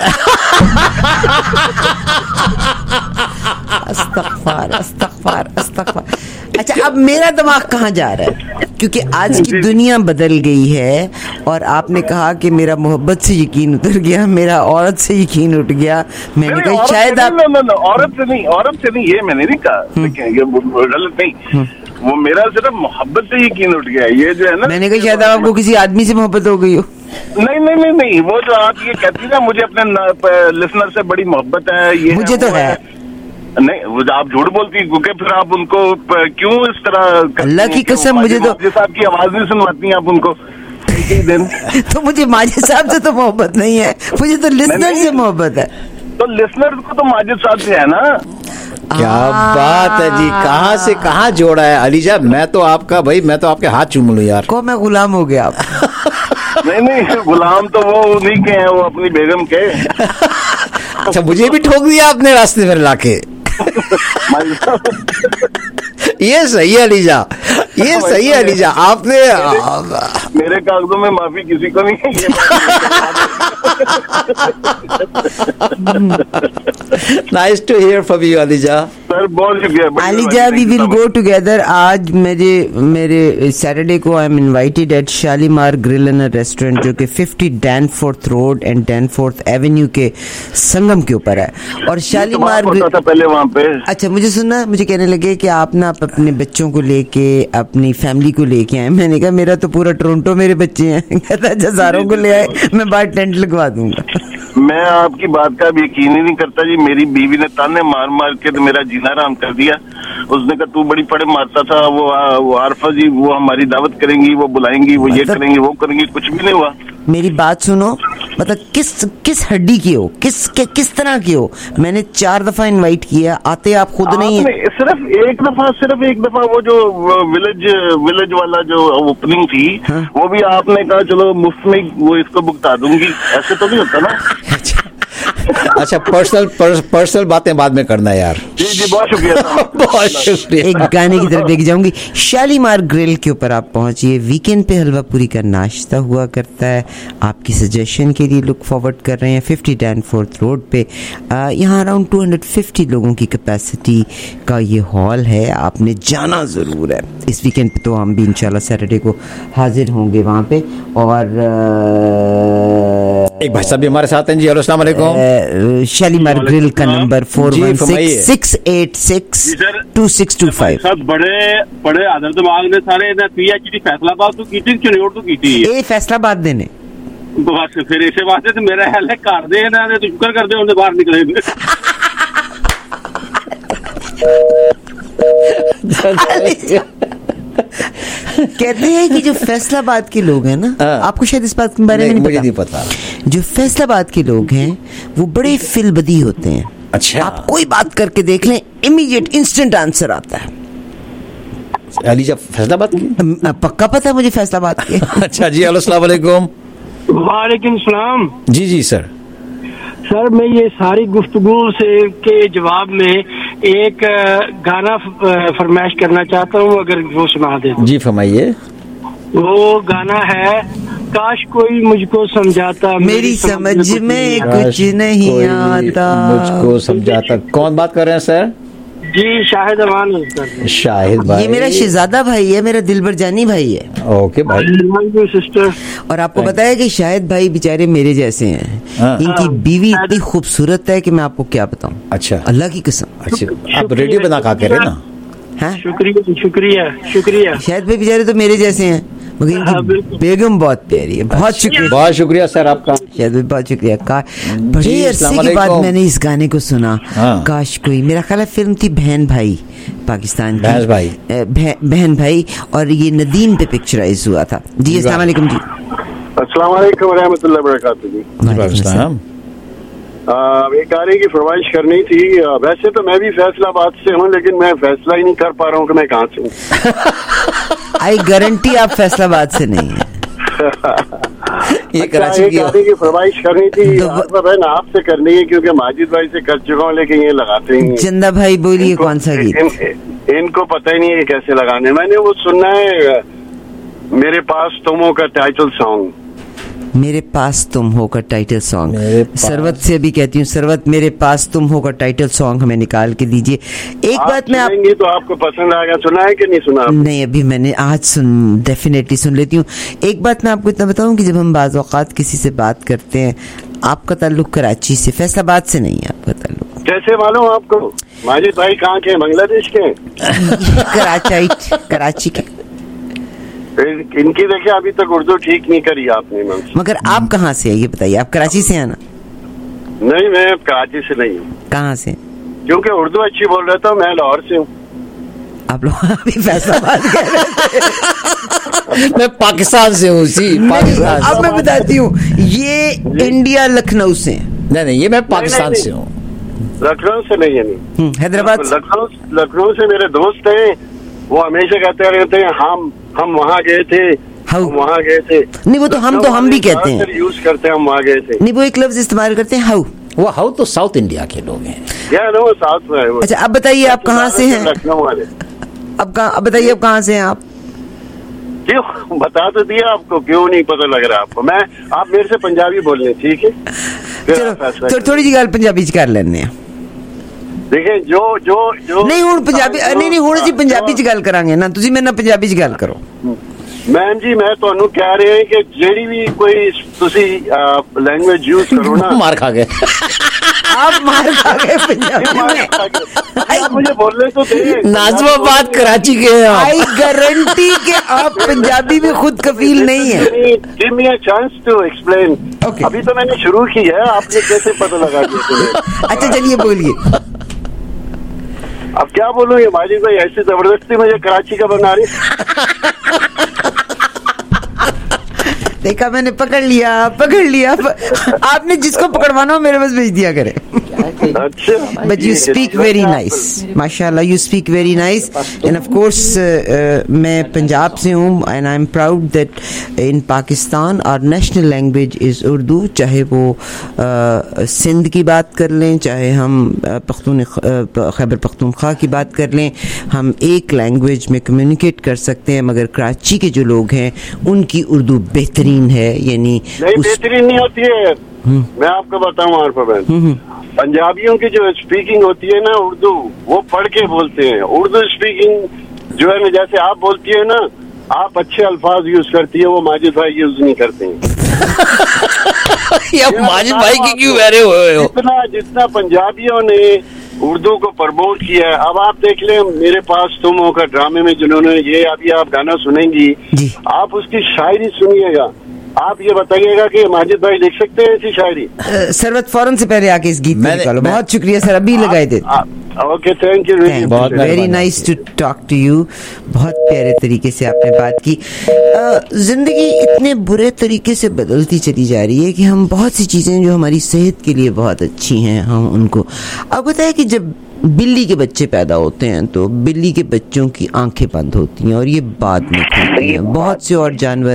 Speaker 1: अस्तगफार। अच्छा, अब मेरा दिमाग कहाँ जा रहा है, क्योंकि आज की दुनिया बदल गई है और आपने कहा कि मेरा मोहब्बत से यकीन उतर गया, मेरा औरत से यकीन उठ गया। मैंने कहा शायद आप
Speaker 12: औरत से नहीं, ये मैंने नहीं कहा, ये गलत नहीं, वो मेरा सिर्फ मोहब्बत से यकीन उठ गया। ये जो है ना, मैंने
Speaker 1: कहा शायद आपको किसी आदमी से मोहब्बत हो गई हो।
Speaker 12: नहीं, वो जो आप ये कहती ना मुझे अपने लिसनर से बड़ी मोहब्बत है, ये
Speaker 1: मुझे तो है
Speaker 12: नहीं, वो आप झूठ बोलती क्योंकि फिर आप उनको क्यों इस तरह,
Speaker 1: अल्लाह की कसम मुझे तो
Speaker 12: आपकी आवाज नहीं सुनवाती आप उनको दिन।
Speaker 1: तो मुझे माजिद साहब से तो मोहब्बत नहीं है, मुझे तो लिसनर से मोहब्बत है।
Speaker 12: तो लिसनर को तो माजिद साहब से है ना।
Speaker 6: क्या बात है जी, कहाँ से कहाँ जोड़ा है अलीजा। मैं तो आपका भाई, मैं तो आपके हाथ चूम लूं यार।
Speaker 1: को मैं गुलाम हो गया आप।
Speaker 12: नहीं, गुलाम तो वो नहीं के हैं, वो अपनी बेगम के।
Speaker 6: अच्छा, मुझे भी ठोक दिया आपने रास्ते में लाके। ये सही है अलीजा, ये सही है अलीजा, आपने
Speaker 12: मेरे कागजों में माफी किसी को नहीं है।
Speaker 6: Nice to hear from you Aliza.
Speaker 12: Sir बहुत शुक्रिया
Speaker 1: Aliza, we will go together. आज मेरे सैटरडे को I am invited at Shalimar grill and restaurant, जो कि 50 Danforth road and Danforth avenue के संगम के ऊपर है। और शालीमार
Speaker 12: था पहले वहाँ पे।
Speaker 1: अच्छा, मुझे सुनना, मुझे कहने लगे कि आप ना अपने बच्चों को लेके, अपनी फैमिली को लेके आए। मैंने कहा मेरा तो पूरा टोरंटो मेरे बच्चे हैं। कहता हजारों को ले आए, मैं बाहर टेंट लगवा दूंगा।
Speaker 12: मैं आपकी बात का यकीन ही नहीं करता जी। मेरी बीवी ने ताने मार मार के तो मेरा जीना आराम कर दिया। उसने कहा तू बड़ी पड़े मारता था, वो आरफा जी वो हमारी दावत करेंगी, वो बुलाएंगी, वो ये करेंगी, वो करेंगी, कुछ भी नहीं हुआ।
Speaker 1: मेरी बात सुनो, मतलब किस हड्डी की हो, किस तरह की हो। मैंने 4 दफा इनवाइट किया, आते आप खुद नहीं है।
Speaker 12: सिर्फ एक दफा वो जो विलेज वाला जो ओपनिंग थी, हाँ? वो भी आपने कहा चलो मुफ्त में वो इसको भुगता दूंगी, ऐसे तो नहीं होता ना।
Speaker 6: अच्छा, पर्सनल बातें बाद में करना यार।
Speaker 12: जी बहुत शुक्रिया।
Speaker 6: बहुत शुक्रिया।
Speaker 1: एक गाने की तरफ लेके जाऊंगी। शालीमार ग्रिल के ऊपर आप पहुंचिए। वीकेंड पे हलवा पूरी का नाश्ता हुआ करता है। आपकी सजेशन के लिए लुक फॉरवर्ड कर रहे हैं। 50 डैनफोर्थ रोड पे यहाँ अराउंड 250 लोगों की कैपेसिटी का ये हॉल है। आपने जाना ज़रूर है। इस वीकेंड पे तो हम भी इंशाल्लाह सैटरडे को हाजिर होंगे वहाँ पे। और
Speaker 6: एक भाई साहब भी हमारे साथ हैं जी। अस्सलाम वालेकुम।
Speaker 1: शालीमार ग्रिल का नंबर 4166862625।
Speaker 13: सब बड़े आदर दिमाग ने सारे ने पीएचडी फैसलाबाद तो कीती चनौर तो कीती
Speaker 1: है। ਇਹ फैसलाबाद ਦੇ ਨੇ।
Speaker 13: बस फिर इसे वास्ते ते मेरा हाल है घर दे ना ते शुक्र करदे हुंदे बाहर निकले।
Speaker 1: कहते हैं कि जो फैसलाबाद के लोग हैं ना, आपको शायद इस बात के बारे में
Speaker 6: नहीं पता।
Speaker 1: जो फैसलाबाद के लोग हैं वो बड़े फिलबदी होते हैं।
Speaker 6: अच्छा,
Speaker 1: आप कोई बात करके देख लें, इमीडिएट इंस्टेंट आंसर आता है।
Speaker 6: अलीजा फैसलाबाद की
Speaker 1: पक्का पता है मुझे फैसलाबाद की।
Speaker 6: अच्छा जी, अस्सलाम वालेकुम।
Speaker 14: वालेकुम सलाम।
Speaker 6: जी सर।
Speaker 14: सर मैं ये सारी गुफ्तगू से के जवाब में एक गाना फरमाइश करना चाहता हूँ, अगर वो सुना दे।
Speaker 6: जी फरमाइए।
Speaker 14: वो गाना है काश कोई मुझको समझाता,
Speaker 1: मेरी समझ में कुछ नहीं आता,
Speaker 6: मुझको समझाता। कौन बात कर रहे हैं सर?
Speaker 14: जी शाहिद अमान।
Speaker 6: शाहिद भाई
Speaker 1: ये मेरा शहजादा भाई है, मेरा दिलबर जानी भाई है।
Speaker 6: ओके भाई।
Speaker 14: सिस्टर।
Speaker 1: और आपको पता है कि शाहिद भाई बेचारे मेरे जैसे हैं। इनकी बीवी इतनी खूबसूरत है कि मैं आपको क्या बताऊं।
Speaker 6: अच्छा,
Speaker 1: अल्लाह की कसम।
Speaker 6: अच्छा, आप रेडियो बना कह रहे ना।
Speaker 14: शुक्रिया।
Speaker 1: शाहिद भाई बेचारे तो मेरे जैसे हैं, मगर इनकी बेगम बहुत प्यारी है। बहुत शुक्रिया,
Speaker 6: बहुत शुक्रिया सर आपका,
Speaker 1: बहुत शुक्रिया। बड़े अरसे के बाद मैंने इस गाने को सुना। काश कोई, मेरा ख्याल है फिल्म थी बहन भाई, पाकिस्तान की बहन भाई, और ये नदीम पे पिक्चराइज हुआ था। जी अस्सलाम वालेकुम। जी
Speaker 15: अस्सलाम वालेकुम व रहमतुल्लाहि व बरकातहू। जी एक गाने की फरमाइश करनी थी। वैसे तो मैं भी फैसलाबाद से हूँ, लेकिन मैं फैसला ही नहीं कर पा रहा हूँ कि मैं कहाँ से हूँ।
Speaker 1: आई गारंटी आप फैसलाबाद से नहीं है।
Speaker 15: ये कराची की गाने की फरमाइश करनी थी। बहन आपसे करनी है क्योंकि माजिद भाई से कर चुका हूँ, लेकिन ये लगाते ही नहीं।
Speaker 1: चंदा भाई बोलिए कौन सा गीत?
Speaker 15: इनको पता ही नहीं है कैसे लगाने। मैंने वो सुनना है, मेरे पास तुम हो का टाइटल सॉन्ग।
Speaker 1: मेरे पास तुम हो का टाइटल सॉन्ग। सरवत से अभी कहती हूँ, सरवत मेरे पास तुम हो का टाइटल सॉन्ग हमें निकाल के दीजिए। एक बात मैं
Speaker 15: सुनेंगे तो आपको पसंद आएगा। सुना है कि नहीं सुना?
Speaker 1: नहीं, अभी मैंने आज डेफिनेटली सुन लेती हूँ। एक बात मैं आपको इतना बताऊँ कि जब हम बाज़ औक़ात किसी से बात करते हैं, आपका ताल्लुक कराची से, फैसलाबाद से नहीं है आपका ताल्लुक।
Speaker 15: कैसे मालूम आपको? माजिद भाई कहाँ के? बांग्लादेश के?
Speaker 1: कराची के।
Speaker 15: इनकी देखिए अभी तक उर्दू ठीक नहीं करी आपने।
Speaker 1: मगर आप कहाँ से है ये बताइए? आप कराची से हैं ना?
Speaker 15: नहीं, मैं कराची से नहीं हूँ।
Speaker 1: कहाँ से?
Speaker 15: क्योंकि उर्दू अच्छी बोल रहा था। मैं लाहौर से हूँ।
Speaker 1: आप लोग अभी फैसलाबाद कह रहे थे।
Speaker 6: मैं पाकिस्तान से हूँ। पाकिस्तान।
Speaker 1: अब मैं बताती हूँ, ये इंडिया लखनऊ से।
Speaker 6: नहीं, ये मैं पाकिस्तान से हूँ।
Speaker 15: लखनऊ से नहीं है। नहीं,
Speaker 1: हैदराबाद।
Speaker 15: लखनऊ से मेरे दोस्त हैं, वो हमेशा कहते रहते हैं हम वहाँ गए थे, हम वहाँ गए थे।
Speaker 1: नहीं, वो तो हम भी कहते हैं,
Speaker 15: यूज करते हैं हम वहाँ गए थे।
Speaker 1: नहीं, वो एक लफ्ज इस्तेमाल करते हैं हाउ।
Speaker 6: वो हाउ तो साउथ इंडिया के लोग हैं।
Speaker 15: वो साउथ में है।
Speaker 1: अच्छा, अब बताइए आप कहाँ से हैं?
Speaker 15: लखनऊ वाले।
Speaker 1: अब बताइए आप कहाँ से हैं आप?
Speaker 15: क्यों बता तो दिया आपको, क्यों नहीं पता लग रहा आपको? आप मेरे से पंजाबी बोल रहे, ठीक है?
Speaker 1: चलो थोड़ी जी गल पंजाबी कर लेने हैं।
Speaker 15: देखें जो
Speaker 1: नहीं हूँ पंजाबी नहीं हूँ जी पंजाबी च गल करांगे ना, तुसी मेरे नाल पंजाबी च गल करो।
Speaker 15: मैम जी मैं ਤੁਹਾਨੂੰ कह रहे हैं कि जेडी भी कोई तुसी लैंग्वेज यूज करो ना।
Speaker 6: मार खा गए
Speaker 1: आप, मार खा गए पंजाबी में।
Speaker 15: मुझे बोलने तो दे।
Speaker 6: नाज़िमाबाद कराची के हैं।
Speaker 1: आई गारंटी के आप पंजाबी में खुद कफील नहीं है।
Speaker 15: Give me a chance to explain. अभी तो मैंने शुरू की है, आपने कैसे पता लगा दिया?
Speaker 1: अच्छा चलिए बोलिए।
Speaker 15: अब क्या बोलूं, ये माजिद भाई ऐसी जबरदस्ती मुझे कराची का बना रही।
Speaker 1: देखा, मैंने पकड़ लिया। आपने जिसको पकड़वाना हो मेरे पास भेज दिया करे।
Speaker 15: अच्छा,
Speaker 1: but you speak very nice, माशाल्लाह, you speak very nice. And of course मैं पंजाब से हूँ and I am proud that in Pakistan our national language is Urdu. चाहे वो सिंध की बात कर लें, चाहे हम खैबर पख्तूनख्वा की बात कर लें, हम एक लैंग्वेज में कम्युनिकेट कर सकते हैं। मगर कराची के जो लोग हैं उनकी उर्दू बेहतरीन है, यानी
Speaker 15: बेहतरीन नहीं होती है। मैं आपको बताऊँ और पंजाबियों की जो स्पीकिंग होती है ना उर्दू, वो पढ़ के बोलते हैं। उर्दू स्पीकिंग जो है ना, जैसे आप बोलती है ना, आप अच्छे अल्फाज यूज करती है, वो माजिद भाई यूज नहीं करते हैं।
Speaker 6: माजिद भाई की क्यों बहरे हुए हो?
Speaker 15: जितना पंजाबियों ने उर्दू को प्रमोट किया है। अब आप देख लें, मेरे पास तुम हो का ड्रामे में जिन्होंने ये अभी आप गाना सुनेंगी, आप उसकी शायरी सुनिएगा, आप ये बताइएगा कि माजिद भाई लिख सकते हैं ऐसी शायरी?
Speaker 1: सरवत फौरन से पहले आके इस गीत में निकालो। बहुत शुक्रिया सर, अभी लगाए थे।
Speaker 15: Okay, thank you,
Speaker 1: very nice to talk to you. बहुत प्यारे तरीके से आपने बात की। जिंदगी इतने बुरे तरीके से बदलती चली जा रही है कि हम बहुत सी चीजें जो हमारी सेहत के लिए बहुत अच्छी हैं, हम उनको, अब बताया कि जब बिल्ली के बच्चे पैदा होते हैं तो बिल्ली के बच्चों की आंखें बंद होती हैं और ये बाद में खुलती हैं। बहुत से और जानवर